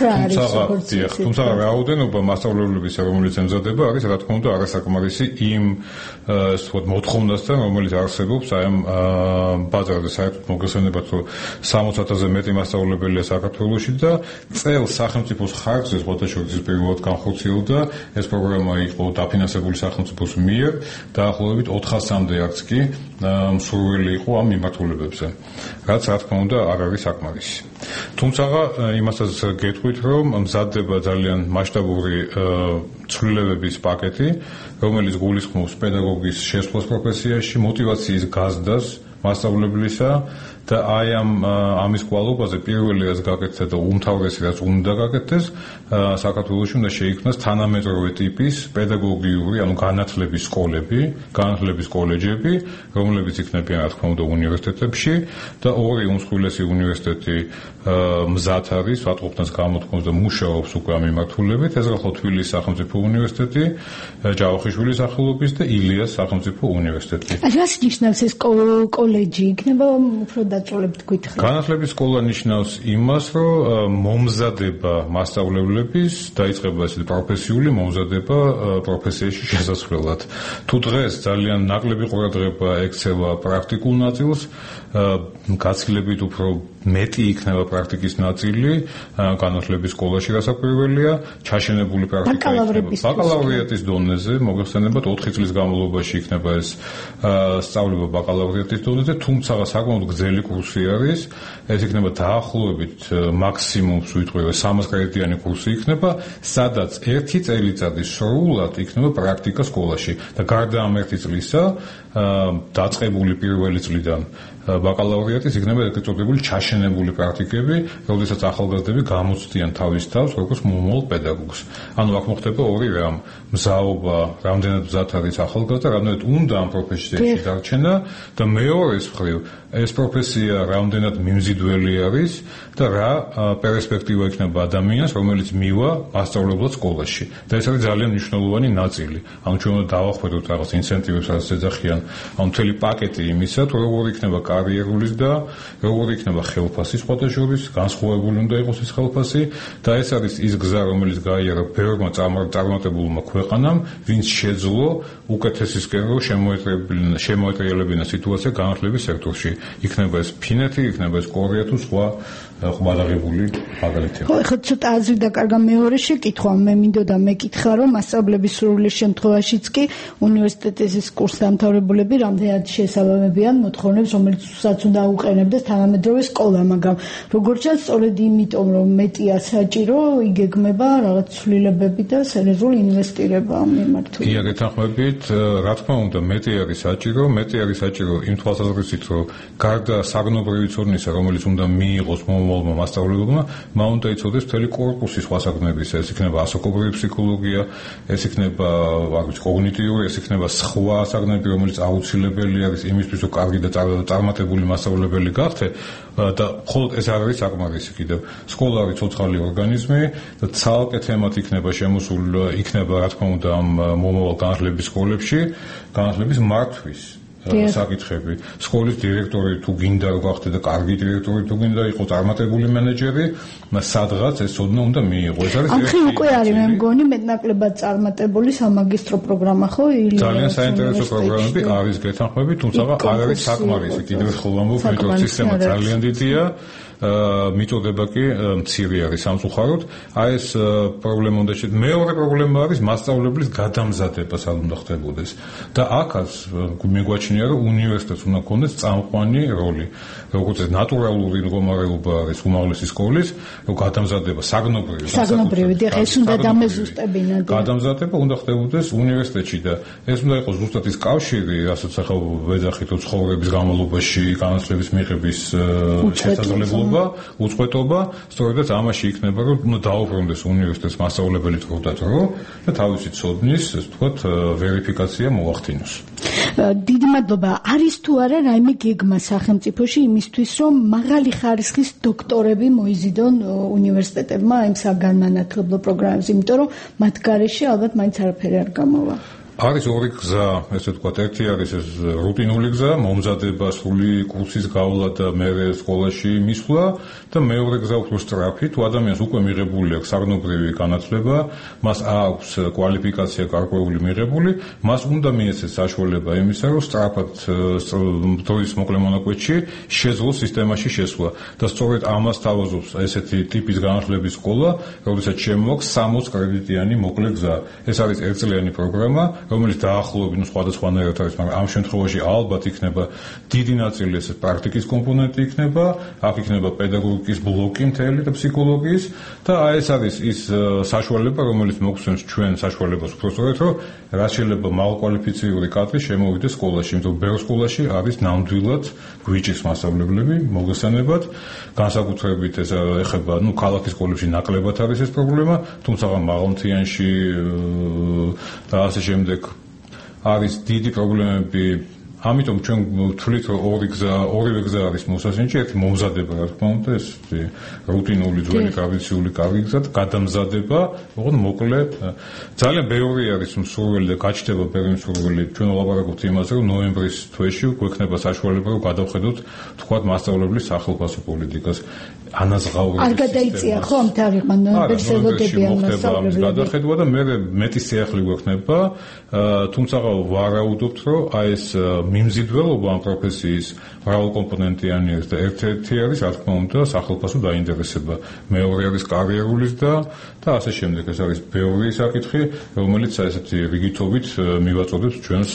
თუმცა რაოდენობა მასწავლებლების, რომელიც ემზადება, არის რა თქმა უნდა არასაკმარისი იმ მოთხოვნასთან, რომელიც არსებობს აი ამ ბაზარზე. საერთოდ მოგესალმებათ, რომ 60,000-ზე მეტი მასწავლებელია საქართველოში და წელს სახელმწიფოს ხარჯზე სხვადასხვა პირველად განხორციელდა ეს პროგრამა იყო დაფინანსებული სახელმწიფოს მიერ დაახლოებით 400-მდე არც კი მსურველი იყო ამ მიმართულებებზე, რაც რა თქმა უნდა არ არის საკმარისი. თუმცა იმასაც გეტყვით, რომ მზადდება ძალიან მასშტაბური ცვლილებების პაკეტი, რომელიც გულისხმობს პედაგოგის შესვლას პროფესიაში, мотиваციის გაზრდას მასწავლებლისა და აი ამის კვალობაზე პირველი რაც გაკეთდა და უმთავრესი რაც უნდა გაკეთდეს, საქართველოში უნდა შეიქმნას თანამედროვე ტიპის პედაგოგიური, ანუ განათლების სკოლები, განათლების კოლეჯები, რომლებიც იქნებიან რა თქმა უნდა უნივერსიტეტებში და ორი უმსხვილესი უნივერსიტეტი მზად არის, ვატყობნას გამოთქმობს და მუშაობს უკვე ამ მიმართულებით, ეს გახლავთ თბილისის სახელმწიფო უნივერსიტეტი, ჯავახიშვილის სახელობის და ილიას სახელმწიფო უნივერსიტეტი. რას ნიშნავს ეს კოლეჯი? იქნება უფრო დაწვრილებთ გითხრათ. განათლების სკოლა ნიშნავს იმას, რომ მომზადება მასწავლებლების დაიწყება ესეთი პროფესიული მომზადება პროფესიაში შესაძლებლად. თუ დღეს ძალიან ნაკლები ყურადღება ექცევა პრაქტიკულ ნაწილს, გაცილებით უფრო მეტი იქნება პრაქტიკის ნაწილი განათლების სკოლაში, რასაც პირველია ჩაშენებული პრაქტიკა ბაკალავრიატის დონეზე, მოგეხსენებათ 4 წლის განმავლობაში იქნება ეს სწავლება ბაკალავრიატის დონეზე, თუმცა საკმაოდ გრძელი კურსი არის, ეს იქნება დაახლოებით მაქსიმუმს ვიტყვი 300 კრედიტიანი კურსი იქნება, სადაც 1 წელიწადი სრულად იქნება პრაქტიკა სკოლაში და გარდა ამ 1 წლისა დაწყებული პირველი წლიდან ბაკალავრიატის იქნება ეგრეთ წოდებული ჩაშენებული პრაქტიკები, როდესაც ახალგაზრდები გამოცდიან თავის თავს როგორც მომავალ პედაგოგს. ანუ აქ მოხდება ორი რამ: მზაობა, რამდენად მზად არის ახალგაზრდა, რამდენად უნდა ამ პროფესიაში დარჩენა და მეორეს მხრივ ეს პროფესია რამდენად მიმზიდველი არის და რა პერსპექტივა იქნება ადამიანს, რომელიც მივა მასწავლებლად სკოლაში. და ეს არის ძალიან მნიშვნელოვანი ნაწილი. ანუ ჩვენ უნდა დავახვედროთ რაღაც ინცენტივებს, რაც ეძახიან, ანუ მთელი პაკეტი იმისა, თუ როგორ იქნება კარიერულის და როგორ იქნება ხელფასი სხვათა შორის, განსხვავებული უნდა იყოს ეს ხელფასი და ეს არის ის გზა, რომელიც გაიარა ბევრმა წარმატებულმა ქვეყანამ, ვინც შეძლო უკეთესისკენ რომ შემოეტრიალებინა სიტუაცია განათლების სექტორში. იქნება ეს ფინეთი, იქნება ეს კორეა თუ სხვა ყმადაღებული მაგალითია. ხო, ეხლა ცოტა აზრი დაკარგა მეორე შეკითხვა, მე მინდოდა მეკითხა, რომ მასწავლებლების სრულის შემთხვევაშიც კი უნივერსიტეტის კურსდამთავრებულები რამდენად შეესაბამებიან მოთხოვნებს, რომელსაც უნდა აუყენებდეს თანამედროვე სკოლა, მაგრამ როგორც ჩანს, სწორედ იმიტომ, რომ მეტია საჭირო, იგეგმება რაღაც ცვლილებები და სერიოზული ინვესტირება ამ მიმართულებით. კი, გეთანხმებით, რა თქმა უნდა, მეტი არის საჭირო იმ თვალსაზრისით, რომ გარდა საგნობრივი ცოდნისა, რომელიც უნდა მიიღოს მომავალმა მასწავლებელმა, მან უნდა იცოდეს მთელი კორპუსი სხვა საგნებისა, ეს იქნება ასაკობრივი ფსიქოლოგია, ეს იქნება კოგნიტიური, ეს იქნება სხვა საგნები, რომელიც აუცილებელი არის იმისთვის, რომ კარგი და წარმატებული მასწავლებელი გახდე და მხოლოდ ეს არ არის საკმარისი კიდევ. სკოლა არის ცოცხალი ორგანიზმი და ცალკე თემად იქნება შემოსული, იქნება რა თქმა უნდა ამ მომავალ განათლების სკოლებში, განათლების მართვის საკითხები. სკოლის დირექტორი თუ გინდა რომ გახდე და კარგი დირექტორი თუ გინდა იყო წარმატებული მენეჯერი, სადღაც ეს ცოდნა უნდა მიიღო. ეს არის ახლა უკვე არის მე მგონი მეტნაკლებად წარმატებული სამაგისტრო პროგრამა, ხო? ძალიან საინტერესო პროგრამები არის გეთანხმებით, თუმცა არ არის საკმარისი. კიდევ ხოლმე ამბობ, მეტრო სისტემა ძალიან დიდია მიწოდება კი მცირე არის სამწუხაროდ. აი ეს პრობლემა უნდა შედგა. მეორე პრობლემა არის მასწავლებლის გადამზადება სად უნდა ხდებოდეს. და აქაც მიგვაჩნია რომ უნივერსიტეტს უნდა ქონდეს წამყვანი როლი. როგორც ეს ნატურალური მდგომარეობა არის უმაღლესი სკოლის, რომ გადამზადება საგნობრივი დიახ, ეს უნდა დამეზუსტებინათ. გადამზადება უნდა ხდებოდეს უნივერსიტეტში და ეს უნდა იყოს ზუსტად ის კავშირი, რასაც ახლა ვეძახით ცხოვრების განმავლობაში განათლების მიღების შესაძლებლობა, უწყვეტობა, სწორედაც ამაში იქნება, რომ უნდა დაუბრუნდეს უნივერსიტეტს მასწავლებელი დრო და დრო და თავისი ცოდნის, ასე ვთქვათ, ვერიფიკაცია მოახდინოს. დიდი მადლობა. არის თუ არა რაიმე გეგმა სახელმწიფოში იმისთვის, რომ მაღალი ხარისხის დოქტორები მოიზიდონ უნივერსიტეტებმა იმ საგანმანათლებლო პროგრამებზე, იმიტომ რომ მათ გარეშე ალბათ მაინც არაფერი არ გამოვა. არის ორი გზა, ესე ვთქვათ, ერთი არის ეს რუტინული გზა, მომზადება სრული კურსის გავლა და მერე სკოლაში მისვლა და მეორე გზა უფრო სწრაფი, თუ ადამიანს უკვე მიღებული აქვს საგნობრივი განათლება, მას აქვს კვალიფიკაცია გარკვეული მიღებული, მას უნდა მიეცეს საშუალება იმისა, რომ სწრაფად დროის მოკლე მონაკვეთში შეძლოს სისტემაში შესვლა და სწორედ ამას თავაზობს ესეთი ტიპის განათლების სკოლა, როდესაც შემოაქვს 60 კრედიტიანი მოკლე გზა. ეს არის ერთწლიანი პროგრამა, რომელიც დაახლოებით სხვადასხვანაირად არის, მაგრამ ამ შემთხვევაში ალბათ იქნება დიდი ნაწილი ეს პრაქტიკის კომპონენტი იქნება, აქ იქნება პედაგოგიკის ბლოკი მთელი და ფსიქოლოგიის და აი ეს არის ის საშუალება, რომელიც მოგცემს ჩვენ საშუალებას უფრო სწორედ, რომ რაც შეიძლება მაღალკვალიფიციური კადრი შემოვიდეს სკოლაში, იმიტომ რომ ბევრ სკოლაში არის ნამდვილად გვიჭირს მასწავლებლები მოგესალმებათ, განსაკუთრებით ეს ეხება, ქალაქის სკოლებში ნაკლებად არის ეს პრობლემა, თუმცა მაღალმთიანში და ასე შემდეგ არის დიდი პრობლემები. ამიტომ ჩვენ ვთვლით, რომ ორივე გზა არის მოსასინჯი, ერთი მომზადება, რა თქმა უნდა, ეს რუტინული, ძველი, ტრადიციული კარგი გზა, გადამზადება, ოღონდ მოკლე. ძალიან ბევრი არის მსურველი და გაჩნდება ბევრი მსურველი. ჩვენ ვლაპარაკობთ იმაზე, რომ ნოემბრის თვეში გვექნება საშუალება, რომ გადავხედოთ, თქვათ, მასწავლებლის სახელმწიფო პოლიტიკას. ანაზღაურების არ გადაიწია ხო ამ თარიღმა ნოემბერს ელოდებიან მასწავლებლები გადახედვა და მე მეტი სიახლე გვექნება, თუმცა ვარაუდობთ, რომ აი ეს მიმზიდველობა ამ პროფესიის მრავალკომპონენტიანი არის და ერთ-ერთი არის, რა თქმა უნდა, სახელმწიფო დაინტერესება. მეორე არის კარიერულის და ასე შემდეგ. ეს არის ბევრი საკითხი, რომელიც ესეთი რიგითობით მივაწოდებს ჩვენს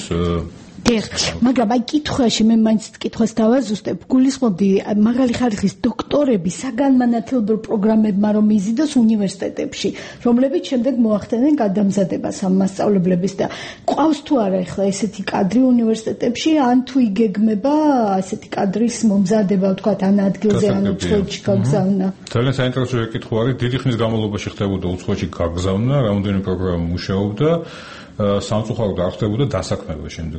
მაგრამ აი კითხვაში მე მაინც კითხვას დავაზუსტებ. გულისხმობდი მაღალი ხარისხის დოქტორები საგანმანათლებლო პროგრამებმა რომ იზიდოს უნივერსიტეტებში, რომლებიც შემდეგ მოახდენენ გადამზადებას ამ მასწავლებლების და ყავს თუ არა ახლა ესეთი კადრი უნივერსიტეტებში, ან თუ იგეგმება ესეთი კადრის მომზადება, ვთქვათ, ან ადგილზე, ან უცხოეთში გაგზავნა. ძალიან საინტერესო კითხვა არის. დიდი ხნის განმავლობაში ხდებოდა უცხოეთში გაგზავნა, რამდენი პროგრამა მუშაობდა, სამწუხაროდ არ ხდებოდა დასაქმება შემდეგ.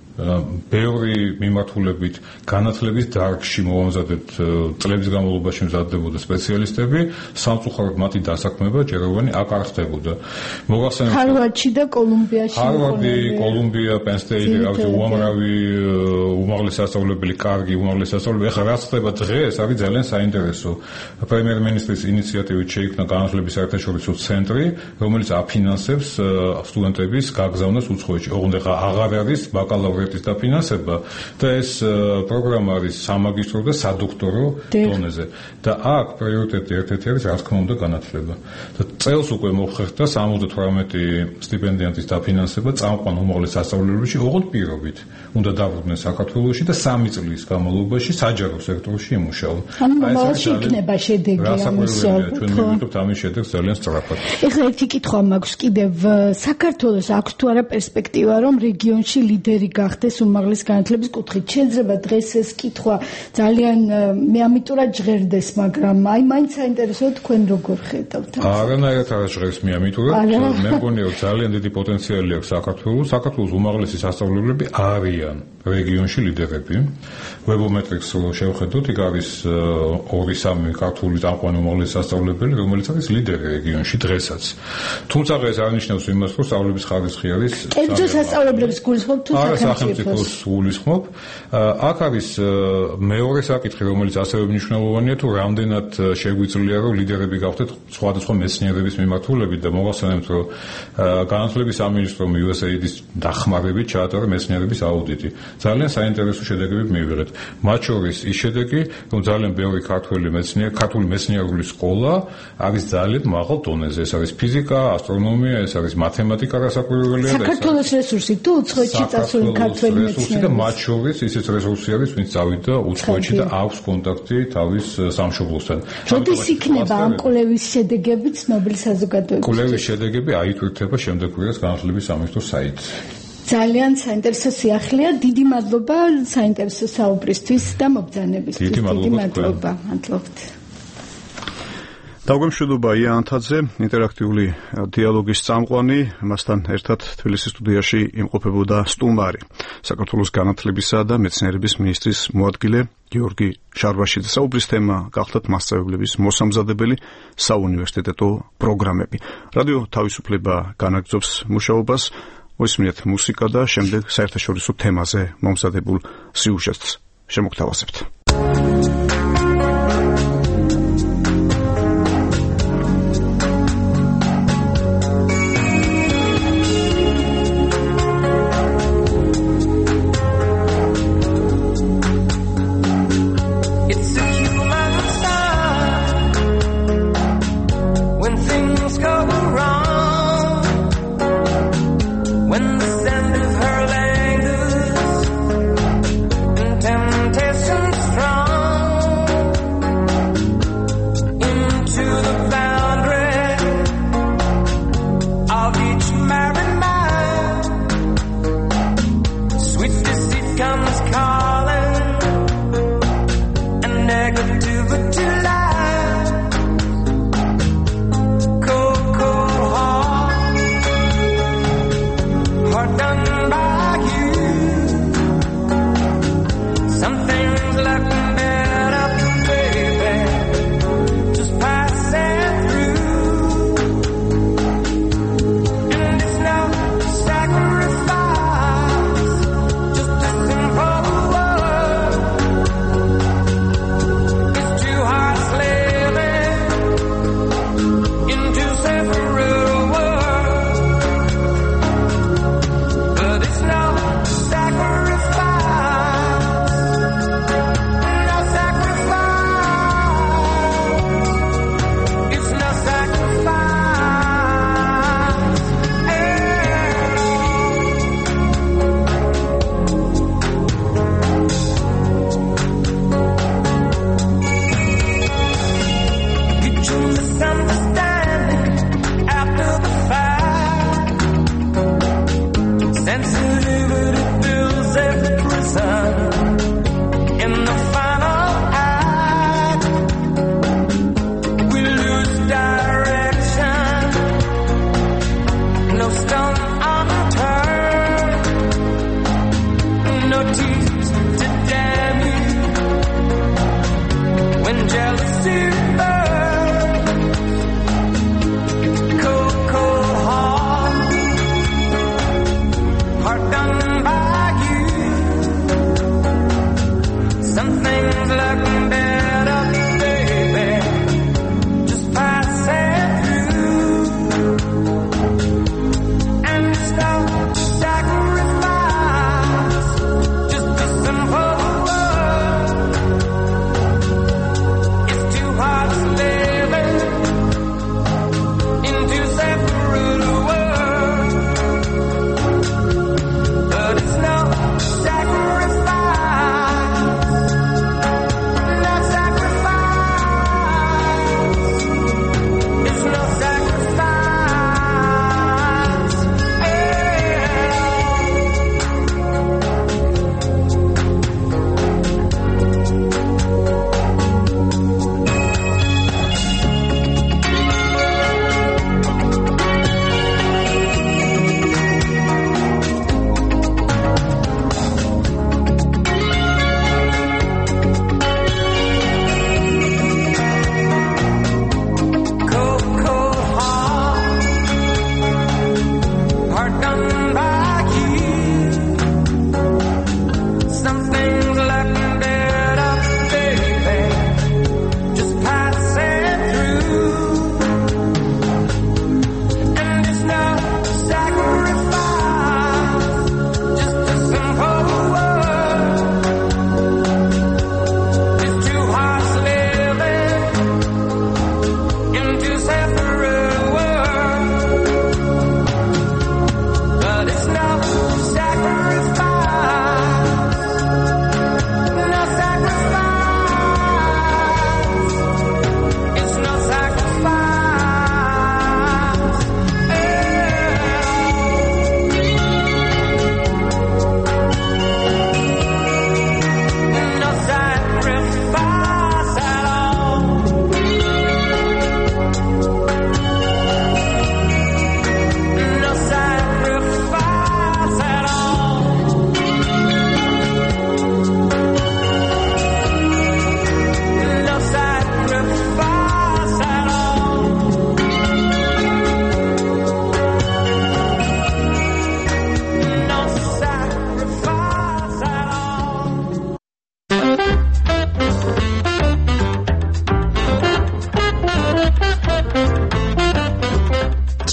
ბევრი მიმართულებით განათლების დარგში მოვამზადებთ წლების განმავლობაში მზადდებოდა სპეციალისტები, სამწუხაროდ მათი დასაქმება ჯეროვანი აქ არ ხდებოდა. მოგახსენებთ ჰარვარდში და კოლუმბიაში. ჰარვარდი, კოლუმბია, პენ-სტეიტი, უამრავი უმაღლესი სასწავლებელი, კარგი უმაღლესი სასწავლებელი. ეხლა რაც ხდება დღეს, არის ძალიან საინტერესო. პრემიერ-მინისტრის ინიციატივით შეიქმნა განათლების საერთაშორისო ცენტრი, რომელიც აფინანსებს სტუდენტების გაგზავნას უცხოეთში. ოღონდ ეხლა აღარ არის ბაკალავრიატის დაფინანსება და ეს პროგრამა არის სამაგისტრო და სადოქტორო დონეზე და აქ პრიორიტეტი ერთ-ერთი არის, რა თქმა უნდა, განათლება. და წელს უკვე მოხერხდა 78 სტიპენდიანტის დაფინანსება წამყვან უმაღლეს სასწავლებლებში, ოღონდ პირობით. უნდა დაბრუნდნენ საქართველოში და 3 წლის განმავლობაში საჯარო სექტორში იმუშაონ. ანუ მომავალში იქნება შედეგი ამის. ჩვენ მივიდობთ ამის შედეგს ძალიან სწრაფად. ეხლა ერთი კითხვა მაქვს კიდევ. საქართველოს აქვს თუ არა პერსპექტივა, რომ რეგიონში ლიდერი გახდეს უმაღლეს განათლების კუთხით? შეიძლება დღეს ეს კითხვა ძალიან მე ამიტურად ჟღერდეს, მაგრამ აი მაინც საინტერესოა თქვენ როგორ ხედავთ? არანაირად არ ჟღერს მე ამიტურად. მე მგონია რომ ძალიან დიდი პოტენციალი აქვს საქართველოს. საქართველოს უმაღლესი სასწავლებლები არიან რეგიონში ლიდერები. ვებომეტრიკს შევხედოთ, იქ არის 2-3 ქართული წამყვანი უმაღლესი სასწავლებელი, რომელიც არის ლიდერი რეგიონში დღესაც. თუმცა ეს არ ნიშნავს იმას, რომ სწავლების ხარისხი არის კერძო სასწავლებლების გულისხმობ თუ სახელმწიფოს გულისხმობ. აქ არის მეორე საკითხი, რომელიც ასევე მნიშვნელოვანია, თუ რამდენად შეგვიძლია რომ ლიდერები გავხდეთ სხვადასხვა მეცნიერების მიმართულებით და მოგახსენებთ, რომ განათლების სამინისტრომ USAID-ის დახმარებით ჩაატარა მეცნიერების აუდიტი ძალიან საინტერესო შედეგები მივიღეთ. მათ შორის ის შედეგი, რომ ძალიან ბევრი ქართული მეცნიერული სკოლა არის ძალიან მაღალ დონეზე. ეს არის ფიზიკა, ასტრონომია, ეს არის მათემატიკა, რასაკვირველია. საქართველოს რესურსი თუ უცხოეთში წასული ქართველი მეცნიერები და მათ შორის ისიც რესურსი არის, ვინც წავიდა უცხოეთში და აქვს კონტაქტი თავის სამშობლოსთან. როდის იქნება ამ კვლევის შედეგები ცნობილი საზოგადოებისთვის? კვლევის შედეგები აიტვირთება შემდეგ კვირას განათლების სამინისტროს საიტზე. ძალიან საინტერესო სიახლეა. დიდი მადლობა საინტერესო საუბრისთვის და მობრძანებისთვის. დიდი მადლობა. მადლობთ. დაგვემშვიდობა ია ანთაძე, ინტერაქტიული დიალოგის წამყვანი, მასთან ერთად თბილისის სტუდიაში იმყოფებოდა სტუმარი, საქართველოს განათლებისა და მეცნიერების მინისტრის მოადგილე გიორგი შარვაშიძე. საუბრის თემა გახლდათ მასწავლებლების მოსამზადებელი საუნივერსიტეტო პროგრამები. რადიო თავისუფლება განაგრძობს მუშაობას, მოისმინეთ მუსიკა და შემდეგ საერთაშორისო თემაზე მომზადებულ სიუჟეტს შემოგთავაზებთ. Temptations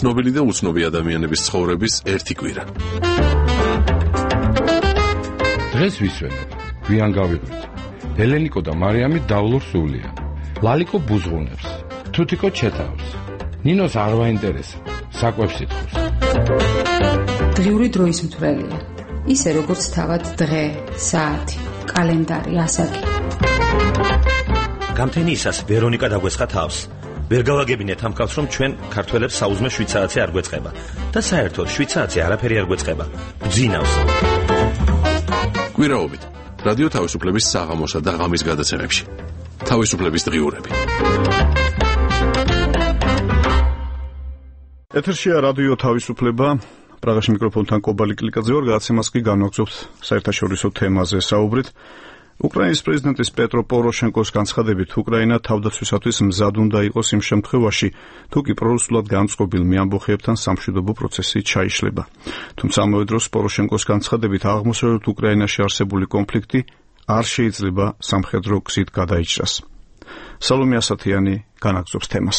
ცნობილი და უცნობი ადამიანების ცხოვრების ერთი კვირა. დღეს ვისვენებ, გვიან გავიღვით. ელენიკო და მარიამი დავლურ სულია. ლალიკო ბუზღუნებს, თუთიკო ჩეთავს. ნინოს არ ვაინტერესებს, საკვებს ითხოვს. დღიური დროის მთვრელია. ისე როგორც თავად დღე, საათი, კალენდარი, ასაკი. გამთენიისას ვერონიკა დაგვესხა თავს. ვერ გავაგებინეთ ამ კაცს, რომ ჩვენ ქართველებს საუზმე შვიცარიცი არ გვეწყება და საერთოდ შვიცარიცი არაფერი არ გვეწყება. ბძინავს. კვირაობით რადიო თავისუფლების საღამოსა და ღამის გადაცემებში. თავისუფლების დღიურები. ეთერშია რადიო თავისუფლება. პრაღაში მიკროფონთან კობალი კლიკაძე ვარ, გადაცემას კი განვაგრძობთ საერთაშორისო თემაზე საუბრით. უკრაინის პრეზიდენტის პეტრო პოროშენკოს განცხადებით, უკრაინა თავდაცვისათვის მზად უნდა იყოს იმ შემთხვევაში, თუ კი პრორუსულად განწყობილ მეამბოხეებთან სამშვიდობო პროცესი ჩაიშლება. თუმცა ამავე დროს პოროშენკოს განცხადებით, აღმოსავლეთ უკრაინაში არსებული კონფლიქტი არ შეიძლება სამხედრო გზით გადაიჭრას. სალომე ასათიანი განაგრძობს თემას.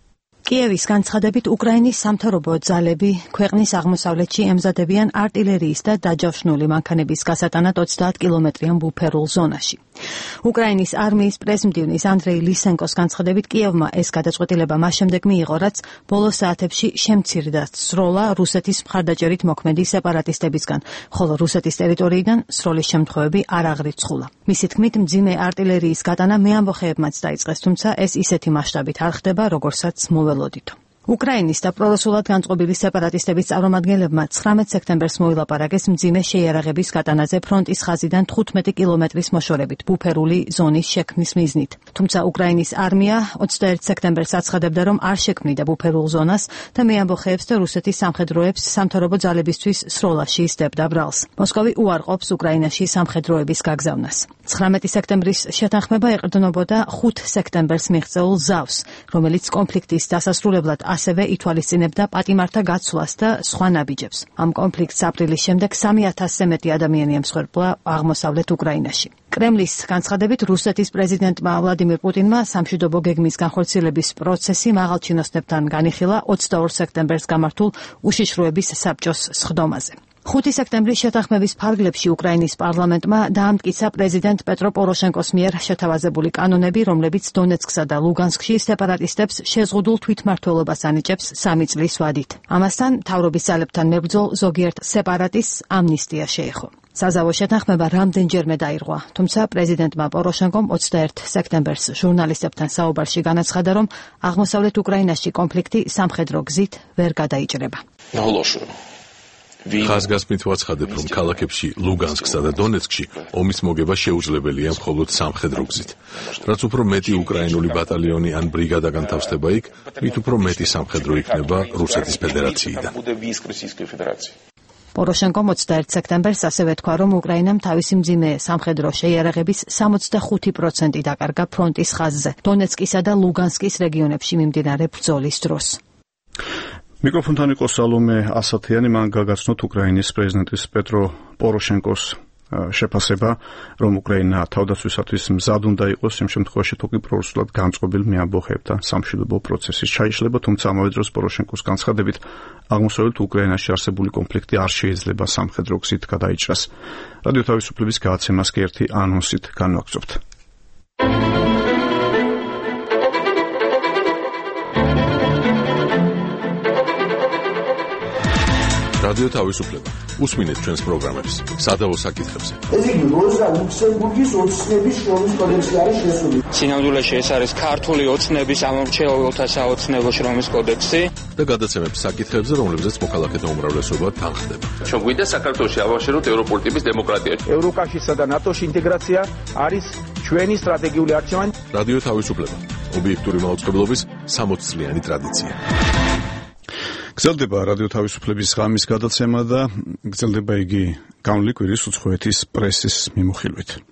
კიევის განცხადებით, უკრაინის სამთავრობო ძალები ქვეყნის აღმოსავლეთში ემზადებიან არტილერიის და დაჯავშნული მანქანების გასატანად 30 კილომეტრიან ბუფერულ ზონაში. უკრაინის არმიის პრეზიდენტის ანდრეი ლისენკოს განცხადებით, კიევმა ეს გადაწყვეტილება მას შემდეგ მიიღო, რაც ბოლო საათებში შემცირდა სროლა რუსეთის მხარდაჭერით მოქმედი სეპარატისტებისგან, ხოლო რუსეთის ტერიტორიიდან სროლის შემთხვევები არ აღრიცხულა. მისი თქმით, მძიმე არტილერიის გატანა მეამბოხეებმაც დაიწყეს, თუმცა ეს ისეთი მასშტაბით არ ხდება, როგორცაც მოველოდით. უკრაინის და პრორუსულად განწყობილი სეპარატისტების წარმომადგენლებმა 19 სექტემბერს მოილაპარაკეს მძიმე შეიარაღების გატანაზე ფრონტის ხაზიდან 15 კილომეტრის მოშორებით ბუფერული ზონის შექმნის მიზნით. თუმცა უკრაინის არმია 21 სექტემბერს აცხადებდა, რომ არ შექმნიდა ბუფერულ ზონას და მეამბოხეებს და რუსეთის სამხედროებს სამთავრობო ძალებისთვის სროლაში ისდებდა ბრალს. მოსკოვი უარყოფს უკრაინაში სამხედროების გაგზავნას. 19 სექტემბრის შეთანხმება ეყრდნობოდა 5 სექტემბერს მიღწეულ ზავს, რომელიც კონფლიქტის დასასრულებლად ასევე ითვალისწინებდა პატიმართა გაცვლას და სხვა ნაბიჯებს. ამ კონფლიქტს აპრილის შემდეგ 3000-ზე მეტი ადამიანი ემსხვერპლა აღმოსავლეთ უკრაინაში. კრემლის განცხადებით, რუსეთის პრეზიდენტმა ვლადიმირ პუტინმა სამშვიდობო გეგმის განხორციელების პროცესი მაღალ ჩინოსნებთან განიხილა 22 სექტემბერს გამართულ უშიშროების საბჭოს სხდომაზე. 5 სექტემბრის შეთანხმების ფარგლებში უკრაინის პარლამენტმა დაამტკიცა პრეზიდენტ პეტრო პოროშენკოს მიერ შეთავაზებული კანონები, რომლებიც დონეცკსა და ლუგანსკში სეპარატისტებს შეზღუდულ თვითმმართველობას ანიჭებს 3 წლის ვადით. ამასთან მთავრობის ძალებთან მებრძოლ ზოგიერთ სეპარატისტს ამნისტია შეეხო. საზავო შეთანხმება რამდენჯერმე დაირღვა, თუმცა პრეზიდენტმა პოროშენკომ 21 სექტემბერს ჟურნალისტებთან საუბარში განაცხადა, რომ აღმოსავლეთ უკრაინაში კონფლიქტი სამხედრო გზით ვერ გადაიჭრება. ხაზგასმით ვაცხადებ, რომ ქალაქებში ლუგანსკსა და დონეცკში ომის მოგება შეუძლებელია მხოლოდ სამხედრო გზით. რაც უფრო მეტი უკრაინული ბატალიონი ან ბრიგადა განთავსდება იქ, მით უფრო მეტი სამხედრო იქნება რუსეთის ფედერაციიდან. პოროშენკომ 21 სექტემბერს ასევე თქვა, რომ უკრაინამ თავისი მძიმე სამხედრო შეიარაღების 65% დაკარგა ფრონტის ხაზზე, დონეცკისა და ლუგანსკის რეგიონებში მიმდინარე ბრძოლის დროს. მიკროფონთან იყო სალომე ასათიანი, მან გაგაცნოთ უკრაინის პრეზიდენტის პეტრო პოროშენკოს შეფასება, რომ უკრაინა თავდაცვისათვის მზად უნდა იყოს იმ შემთხვევაში, თუ კი პრორუსულად განწყობილ მეამბოხეებთან სამშვიდობო პროცესი ჩაიშლება, თუმცა ამავე დროს პოროშენკოს განცხადებით, აღმოსავლეთ უკრაინაში არსებული კონფლიქტი არ შეიძლება სამხედრო გზით გადაიჭრას. რადიო თავისუფლების გადაცემას კი ერთი ანონსით განვაგრძობთ. რადიო თავისუფლება. უსმინეთ ჩვენს პროგრამებს სადავო საკითხებზე. ეს იგი როზა ლუქსემბურგის ოცნების შრომის კოდექსი არის შესული. სინამდვილეში ეს არის ქართული ოცნების ამორჩეულთა საოცნებო შრომის კოდექსი და გადაცემებს საკითხებზე, რომლებზეც მოქალაქეთა უმრავლესობა თანხდება. ჩვენ გვინდა საქართველოში ავაშეროთ ევროპული ტიპის დემოკრატია. ევროკავშირსა და ნატოს ინტეგრაცია არის ჩვენი სტრატეგიული არჩევანი. რადიო თავისუფლება. ობიექტური მაუწყებლობის 60 წლიანი ტრადიცია. გრძელდება რადიო თავისუფლების ღამის გადაცემა და გრძელდება იგი განვლი კვირის უცხოეთის პრესის მიმოხილვით.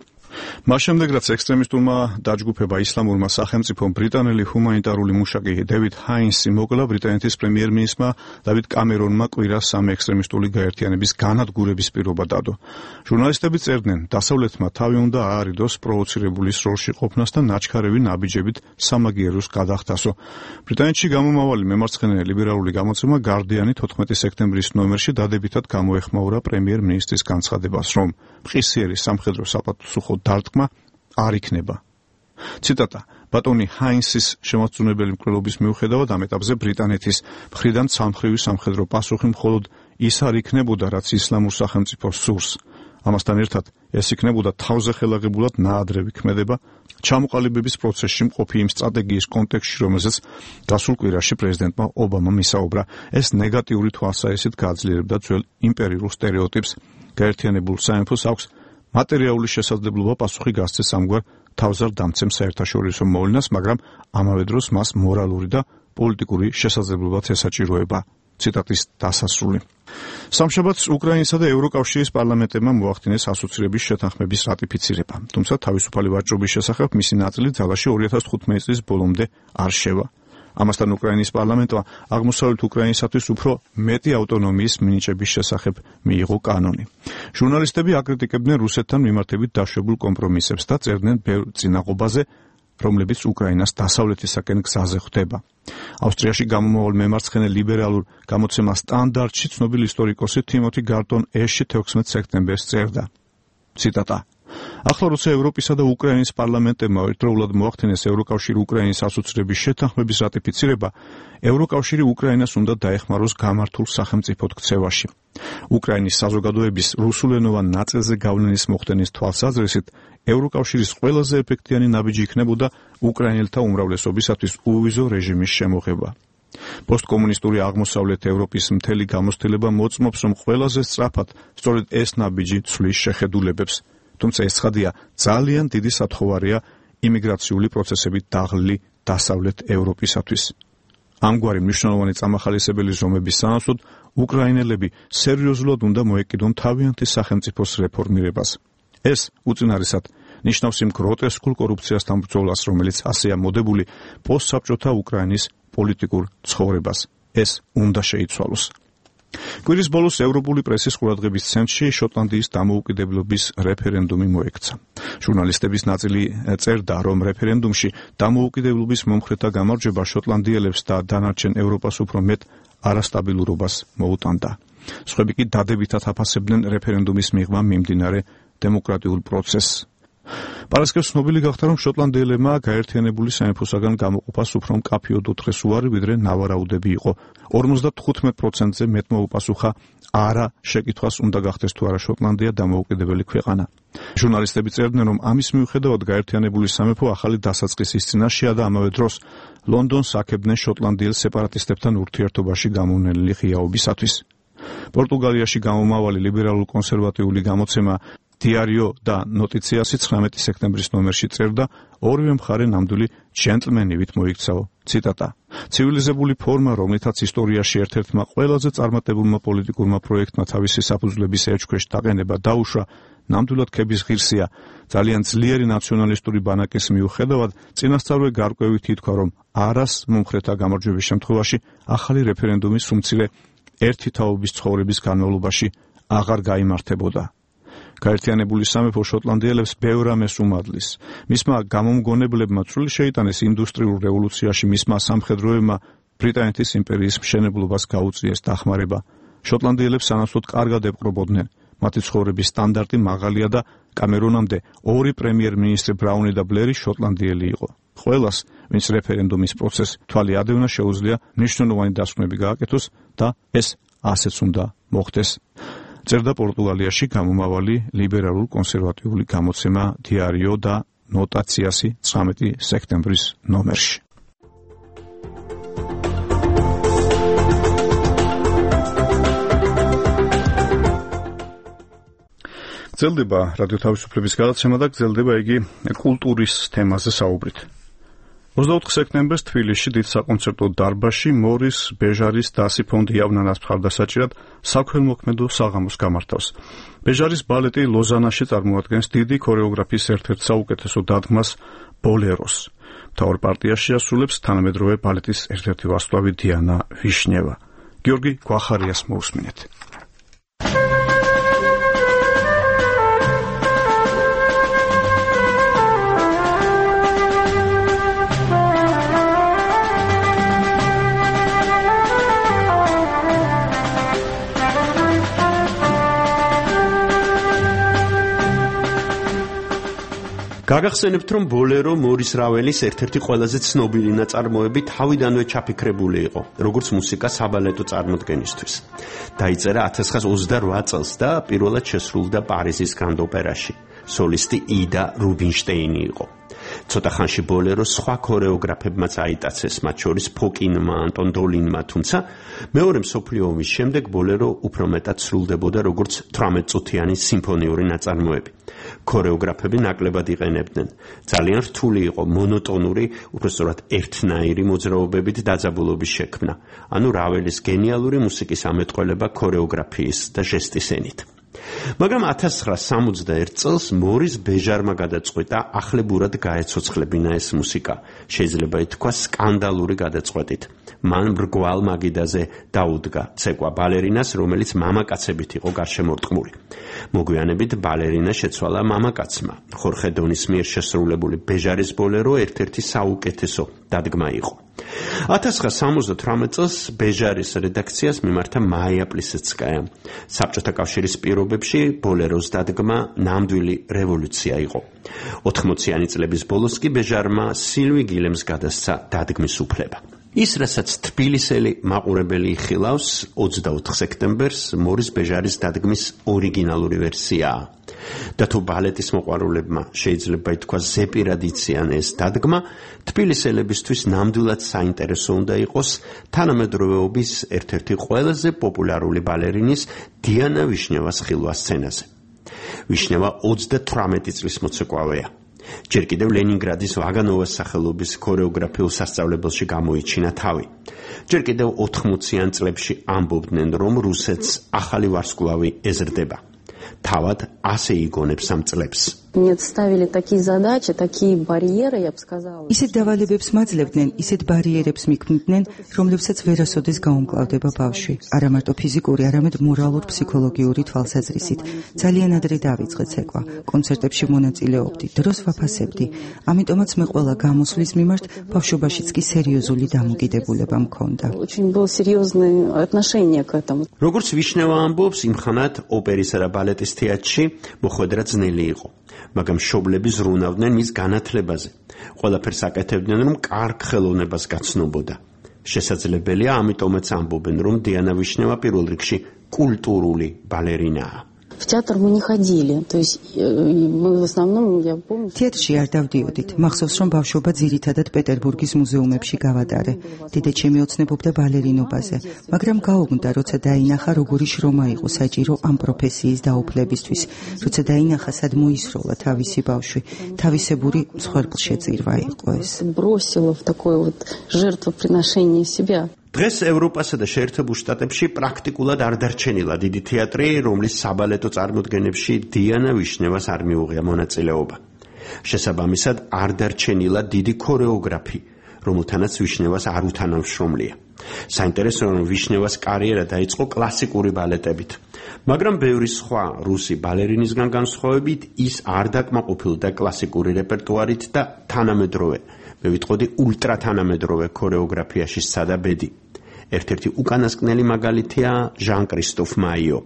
მას შემდეგ რაც ექსტრემისტულმა დაჯგუფება ისლამურმა სახელმწიფომ ბრიტანელი ჰუმანიტარული მუშაკი დევიდ ჰაინსი მოკლა, ბრიტანეთის პრემიერ-მინისტრმა დავიდ კამერონმა კვირას სამი ექსტრემისტული გაერთიანების განადგურების პირობა დადო. ჟურნალისტები წერდნენ, დასავლეთმა თავი უნდა აარიდოს პროვოცირებულის როლში ყოფნას და ნაჩქარევი ნაბიჯებით სამაგიეროს გადახდასო. ბრიტანეთში გამომავალი მემარცხენე ლიბერალური გამოცემა გარდიანი 14 სექტემბრის ნომერში დადებითად გამოეხმაურა პრემიერ-მინისტრის განცხადებას, რომ მყისიერი სამხედრო საპასუხო დარტყმა არ იქნება. ციტატა: ბატონი ჰაინსის შემოწმებელი მკვლელობის მიუხედავად ამ ეტაპზე ბრიტანეთის მხრიდან სამხრივი სამხედრო პასუხი მხოლოდ ის არ იქნებოდა, რაც ისლამურ სახელმწიფოს სურს. ამასთან ერთად ეს იქნებოდა თავზე ხელაღებულად ნაადრევი ქმედება ჩამოყალიბების პროცესში მყოფი იმ სტრატეგიის კონტექსტში, რომელზეც გასულ კვირაში პრეზიდენტმა ობამამ ისაუბრა. ეს ნეგატიური თვალსაზრისით გააძლიერებდა ძველ იმპერიურ სტერეოტიპს. გაერთიანებულ სამეფოს აქვს მატერიალური შესაძლებლობა პასუხი გასცეს ამგვარ თავზარ დამცემ საერთაშორისო მოვლენას, მაგრამ ამავე დროს მას მორალური და პოლიტიკური შესაძლებლობაც ესაჭიროება. ციტატის დასასრული. სამშაბათს უკრაინისა და ევროკავშირის პარლამენტებმა მოახდინეს ასოცირების შეთანხმების რატიფიცირება, თუმცა თავისუფალი ვაჭრობის შესახებ მისი ნაწილი ძალაში 2015 წლის ბოლომდე არ შევა. ამასთან უკრაინის პარლამენტმა აღმოსავლეთ უკრაინისათვის უფრო მეტი ავტონომიის მინიჭების შესახებ მიიღო კანონი. ჟურნალისტები აკრიტიკებდნენ რუსეთთან მიმართებით დაშვებულ კომპრომისებს და წერდნენ ბევრ წინაღობაზე, რომლებიც უკრაინას დასავლეთისაკენ გზაზე ხვდება. ავსტრიაში გამომავალ მემარცხენე ლიბერალურ გამოცემა სტანდარტში ცნობილი ისტორიკოსი თიმოთი გარტონ ეში 16 სექტემბერს წერდა. ციტატა: ახლა როცა ევროპისა და უკრაინის პარლამენტებმა ერთდროულად მოახდინეს ევროკავშირ-უკრაინის ასოცირების შეთანხმების რატიფიცირება, ევროკავშირი უკრაინას უნდა დაეხმაროს გამართულ სახელმწიფოდ ქცევაში. უკრაინის საზოგადოების რუსულენოვან ნაწილზე გავლენის მოხდენის თვალსაზრისით, ევროკავშირის ყველაზე ეფექტიანი ნაბიჯი იქნებოდა უკრაინელთა უმრავლესობისათვის უვიზო რეჟიმის შემოღება. პოსტკომუნისტური აღმოსავლეთ ევროპის მთელი გამოცდილება მოწმობს, რომ ყველაზე სწრაფად სწორედ ეს ნაბიჯი ცვლის შეხედულებებს. თუმცა ეს ცხადია, ძალიან დიდი სათხოვარია იმიგრაციული პროცესებით დაღლილი დასავლეთ ევროპისათვის. ამგვარი მნიშვნელოვანი წამახალისებელი ზომების სანაცვლოდ უკრაინელები სერიოზულად უნდა მოეკიდონ თავიანთი სახელმწიფოს რეფორმირებას. ეს უწინარესად ნიშნავს იმ გროტესკულ კორუფციასთან ბრძოლას, რომელიც ასეა მოდებული პოსტსაბჭოთა უკრაინის პოლიტიკურ ცხოვრებას. ეს უნდა შეიცვალოს. კვირის ბოლოს ევროპული პრესის ყურადღების ცენტრში შოტლანდიის დამოუკიდებლობის რეფერენდუმი მოექცა. ჟურნალისტების ნაწილი წერდა, რომ რეფერენდუმში დამოუკიდებლობის მომხრეთა გამარჯვება შოტლანდიელებს და დანარჩენ ევროპას უფრო მეტ არასტაბილურობას მოუტანდა. სხვები კი დადებითად აფასებდნენ რეფერენდუმის მიღმა მიმდინარე დემოკრატიულ პროცესს. პარასკევს ცნობილი გახდა, რომ შოტლანდიელებმა გაერთიანებული სამეფოსაგან გამოყოფას უფრო მკაფიოდ უთხრეს უარი, ვიდრე ნავარაუდები იყო. 55%-ზე მეტმა უპასუხა არა შეკითხვას, უნდა გახდეს თუ არა შოტლანდია დამოუკიდებელი ქვეყანა. ჟურნალისტები წერდნენ, რომ ამის მიუხედავად გაერთიანებული სამეფო ახალი დასაწყისის წინაშეა და ამავე დროს ლონდონს აქებდნენ შოტლანდიელ სეპარატისტებთან ურთიერთობაში გამოვლენილი ღიაობისათვის. პორტუგალიაში გამომავალი ლიბერალურ-კონსერვატიული გამოცემა დიარიო და ნოტიციასი 19 სექტემბრის ნომერში წერდა, ორივე მხარე ნამდვილი ჯენტლმენივით მოიქცაო. ციტატა: ცივილიზებული ფორმა, რომლითაც ისტორიაში ერთ-ერთმა ყველაზე წარმატებულმა პოლიტიკურმა პროექტმა თავისი საფუძვლების ეჭქვეშ დაყენება დაუშვა, ნამდვილად ქების ღირსია. ძალიან ძლიერი ნაციონალისტური ბანაკის მიუხედავად, წინასწარვე გარკვევით ითქვა, რომ არას მომხრეთა გამარჯვების შემთხვევაში ახალი რეფერენდუმის უმცირე ერთი თაობის ცხოვრების განმავლობაში აღარ გაიმართებოდა. გაერთიანებული სამეფო შოტლანდიელებს ბევრ ამეს უმადლის. მისმა გამომგონებლებმა წვლილი შეიტანეს ინდუსტრიულ რევოლუციაში, მისმა სამხედროებმა ბრიტანეთის იმპერიის მშენებლობას გაუწიეს დახმარება. შოტლანდიელებს სანაცვლოდ კარგად ეპყრობოდნენ. მათი ცხოვრების სტანდარტი მაღალია და კამერონამდე ორი პრემიერ-მინისტრი ბრაუნი და ბლერი შოტლანდიელი იყო. ყველას, ვინც რეფერენდუმის პროცესს თვალი ადევნა, შეუძლია მნიშვნელოვანი დასკვნები გააკეთოს და ეს ასეც უნდა მოხდეს. წერდა პორტუგალიაში გამომავალი ლიბერალურ-კონსერვატიული გამოცემა დიარიო და ნოტაციასი 19 სექტემბრის ნომერში. გრძელდება რადიო თავისუფლების გადაცემა და გრძელდება იგი კულტურის თემაზე საუბრით. 24 სექტემბერს თბილისში დიდ საკონცერტო დარბაზში მორის ბეჟარის დასი ფონდი იავნანას მხარდასაჭირად საქველმოქმედო საღამოს გამართავს. ბეჟარის ბალეტი ლოზანაში წარმოადგენს დიდი ქორეოგრაფიის ერთ-ერთ საუკეთესო დადგმას ბოლეროს. მთავარ პარტიას შეასრულებს თანამედროვე ბალეტის ერთ-ერთი ვარსკვლავი დიანა ვიშნევა. გიორგი გვახარიას მოусმინეთ. გაგახსენებთ, რომ ბოლერო მორის რაველის ერთ-ერთი ყველაზე ცნობილი ნაწარმოები თავიდანვე ჩაფიქრებული იყო, როგორც მუსიკა საბალეტო წარმოდგენისთვის. დაიწერა 1928 წელს და პირველად შესრულდა პარიზის გრანდ ოპერაში. სოლისტი იდა რუბინშტეინი იყო. ცოტა ხანში ბოლერო სხვა ქორეოგრაფებმაც აიტაცეს, მათ შორის ფოკინმა, ანტონ დოლინმა, თუმცა მეორე მსოფლიო ომის შემდეგ ბოლერო უფრო მეტად სრულდებოდა როგორც 18 წუთიანი სიმფონიური ნაწარმოები. ქორეოგრაფები ნაკლებად იყენებდნენ. ძალიან რთული იყო მონოტონური, უბრალოდ ერთნაირი მოძრაობებით დაძაბულობის შექმნა, ანუ რაველის გენიალური მუსიკის ამეტყველება ქორეოგრაფიის და ჟესტის ენით. მაგრამ 1961 წელს მორის ბეჟარმა გადაწყვეტა ახლებურად გაეცოცხლებინა ეს მუსიკა, შეიძლება ითქვას სკანდალური გადაწყვეტით. მან მრგვალ მაგიდაზე დაუდგა ცეკვა ბალერინას, რომელიც მამაკაცებით იყო გარშემორტყმული. მოგვიანებით ბალერინა შეცვალა მამაკაცმა. ხორხე დონის მიერ შესრულებული ბეჟარის ბოლერო ერთ-ერთი საუკეთესო დადგმა იყო. 1978 წელს ბეჟარის რედაქციას მიმართა მაია პლისეცკაია. საბჭოთა კავშირის პირობებში ბოლეროს დადგმა ნამდვილი რევოლუცია იყო. 80-იანი წლების ბოლოს კი ბეჟარმა სილვი გილემს გადასცა დადგმის უფლება. ის, რასაც თბილისელი მაყურებელი იხილავს, 24 სექტემბერს მორის ბეჟარის დადგმის ორიგინალური ვერსიაა. და თუ ბალეტის მოყვარულებმა შეიძლება ითქვას ზეპირად იციან ეს დადგმა, თბილისელებისთვის ნამდვილად საინტერესო უნდა იყოს თანამედროვეობის ერთ-ერთი ყველაზე პოპულარული ბალერინის დიანა ვიშნევას ხილვა სცენაზე. ვიშნევა 38 წლის მოცეკვავეა. ჯერ კიდევ ლენინგრადის ვაგანოვას სახელობის ქორეოგრაფიულ სასწავლებელში გამოიჩინა თავი. ჯერ კიდევ 80-იან წლებში ამბობდნენ, რომ რუსეთს ახალი ვარსკვლავი ეზრდება. თავად ასე იგონებს ამ წლებს. Мне ставили такие задачи, такие барьеры, я бы сказала. ისეთ დავალებებს მაძლევდნენ, ისეთ ბარიერებს მიქმნიდნენ, რომლებსაც ვერასოდეს გაუმკლავდება ბავშვი. არა მარტო ფიზიკური, არამედ მორალურ-ფსიქოლოგიური თვალსაზრისით. ძალიან ადრე დავიწყე ცეკვა. კონცერტებში მონაწილეობდი, დროს ვაფასებდი. ამიტომაც მე ყველა გამოსვლის მიმართ ბავშვობაშიც კი სერიოზული დამოკიდებულება მქონდა. Очень было серьезное отношение к этому. როგორც ვიშნევა ამბობს, იმხანად ოპერისა და ბალეტის თეატრში მოხვედრა ძნელი იყო. მაგრამ მშობლები ზრუნავდნენ მის განათლებაზე. ყველაფერს აკეთებდნენ, რომ კარგ ხელოვნებას გაცნობოდა. შესაძლებელია, ამიტომაც ამბობენ, რომ დიანა ვიშნევა პირველ რიგში კულტურული ბალერინაა. В театр мы не ходили, то есть мы в основном, я помню... თეატრში არ დავდიოდით. მახსოვს, რომ ბავშვობა ძირითადად პეტერბურგის მუზეუმებში გავატარე. დედაჩემი ოცნებობდა ბალერინობაზე, მაგრამ გაუგნდა, როცა დაინახა, როგორი შრომა იყო საჭირო ამ პროფესიის დაუფლებისთვის, როცა დაინახა, სად მოისროლა თავისი ბავშვი, თავისებური მსხვერპლშეწირვა იყო ეს. Бросила в такое вот жертвоприношение себя. დღეს ევროპასა და შეერთებულ შტატებში პრაქტიკულად არ დარჩენილა დიდი თეატრი, რომლის საბალეტო წარმოდგენებში დიანა ვიშნევას არ მიუღია მონაწილეობა. შესაბამისად, არ დარჩენილა დიდი ქორეოგრაფი, რომელთანაც ვიშნევას არ უთანამშრომლია. საინტერესოა, რომ ვიშნევას კარიერა დაიწყო კლასიკური ბალეტებით, მაგრამ ბევრი სხვა რუსი ბალერინისგან განსხვავებით ის არ დაკმაყოფილდა კლასიკური რეპერტუარით და თანამედროვე, მე ვიტყოდი ულტრათანამედროვე ქორეოგრაფიაში სცადა ბედი. ერთ-ერთი უკანასკნელი მაგალითია ჟან-კრისტოფ მაიო.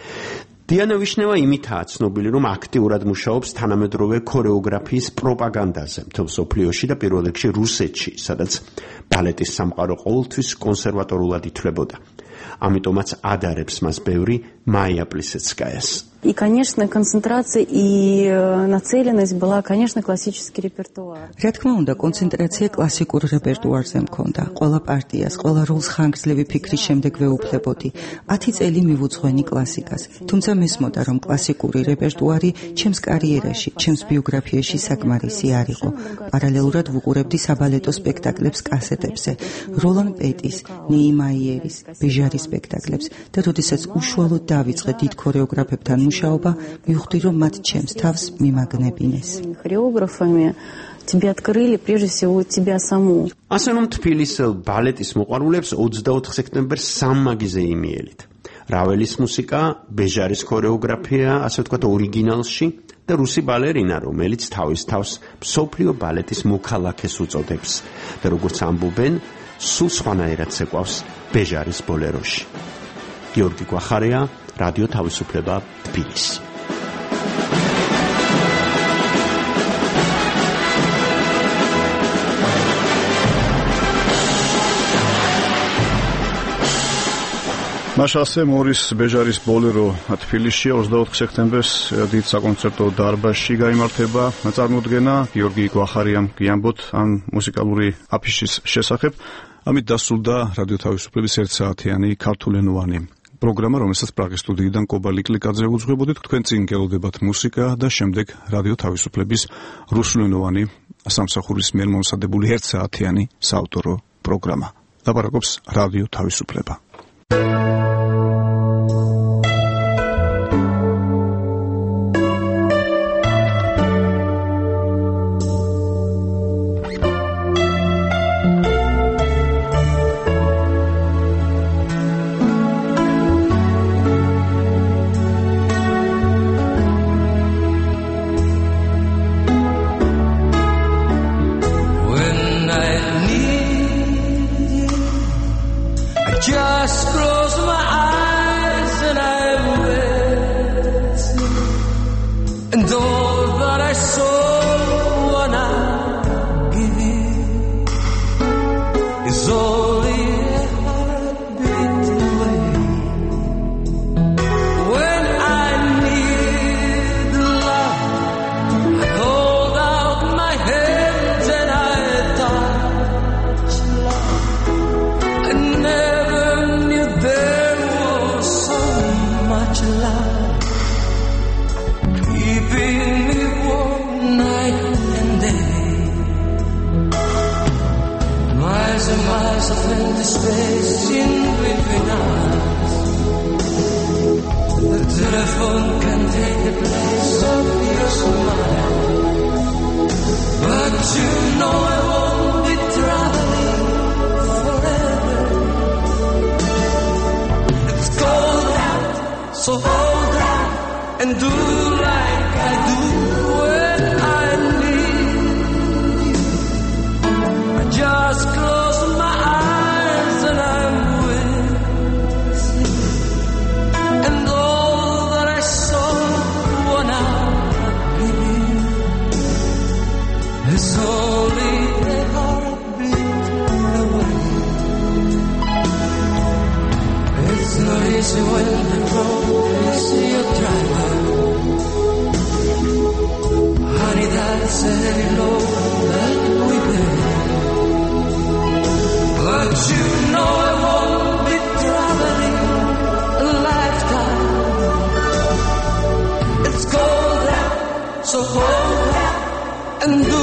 დიანა ვიშნევა იმითაა ცნობილი, რომ აქტიურად მუშაობს თანამედროვე ქორეოგრაფიის პროპაგანდაზე მთელ მსოფლიოში და პირველ რიგში რუსეთში, სადაც ბალეტის სამყარო ყოველთვის კონსერვატორულად ითვლებოდა. ამიტომაც ადარებს მას ბევრი მაია პლისეცკაიას. И, конечно, концентрация и нацеленность была, конечно, классический репертуар. რა თქმა უნდა, კონცენტრაცია კლასიკურ რეპერტუარზე მქონდა. ყველა პარტიას, ყველა როლს ხანგრძლივი ფიქრის შემდეგ ვეუფლებოდი. 10 წელი მივუძღვენი კლასიკას. თუმცა მესმოდა, რომ კლასიკური რეპერტუარი ჩემს კარიერაში, ჩემს ბიოგრაფიაში საკმარისი არ იყო. პარალელურად ვუყურებდი საბალეტო სპექტაკლებს კასეტებზე, როლან პეტის, ნეიმაიერის, ბეჟარის სპექტაკლებს და როდესაც უშუალოდ დავიწყე დიდ ქორეოგრაფებთან მუშაობა, მივხვდი, რომ მათ ჩემს თავს მიმაგნებინეს. Хореографами тебе открыли прежде всего тебя саму. ასე რომ თბილის ბალეტის მოყვარულებს 24 სექტემბერს სამმაგიზე იმიელით. რაველის მუსიკა, ბეჟარის ქორეოგრაფია, ასე ვთქვათ, ორიგინალში და რუსი ბალერინა, რომელიც თავის თავს მსოფლიო ბალეტის მოქალაქეს უწოდებს და როგორც ამბობენ, სულ სხვანაირად ცეკვავს ბეჟარის ბოლეროში. გიორგი გვახარია, რადიო თავისუფლება, თბილისი. მაშასე მორის ბეჟარის ბოლერო თბილისში 24 სექტემბერს დიდ საკონცერტო დარბაზში გაიმართება. წარმოდგენა გიორგი გვახარიამ გიამბოთ ამ მუსიკალური აფიშის შესახებ. ამით დასრულდა რადიო თავისუფლების 1 საათიანი ქართულენოვანი პროგრამა, რომელსაც პრაღის სტუდიიდან კობალი კლიკაძე უძღვებოდით. თქვენ წინ გელოდებათ მუსიკა და შემდეგ რადიო თავისუფლების რუსულენოვანი სამსახურის მიერ მომსადებული 1 საათიანი საავტორო პროგრამა. ლაპარაკობს რადიო თავისუფლება. Just close my eyes and I'm waiting, and all that I saw when I give you is only a heartbeat away. When I need love, I hold out my hands and I touch love. I never there was so much love keeping me warm night and day. Miles and miles of empty space in between us. The telephone can take the place of your smile, but you know I won't be traveling forever. So hold on and do like I do when I need you. I just close my eyes and I'm with you. And all that I saw when I give you is only a heartbeat away. It's not easy when the road is your driver. Honey, that's a heavy load that we bear. But you know I won't be traveling a lifetime. It's cold out, so hold out and do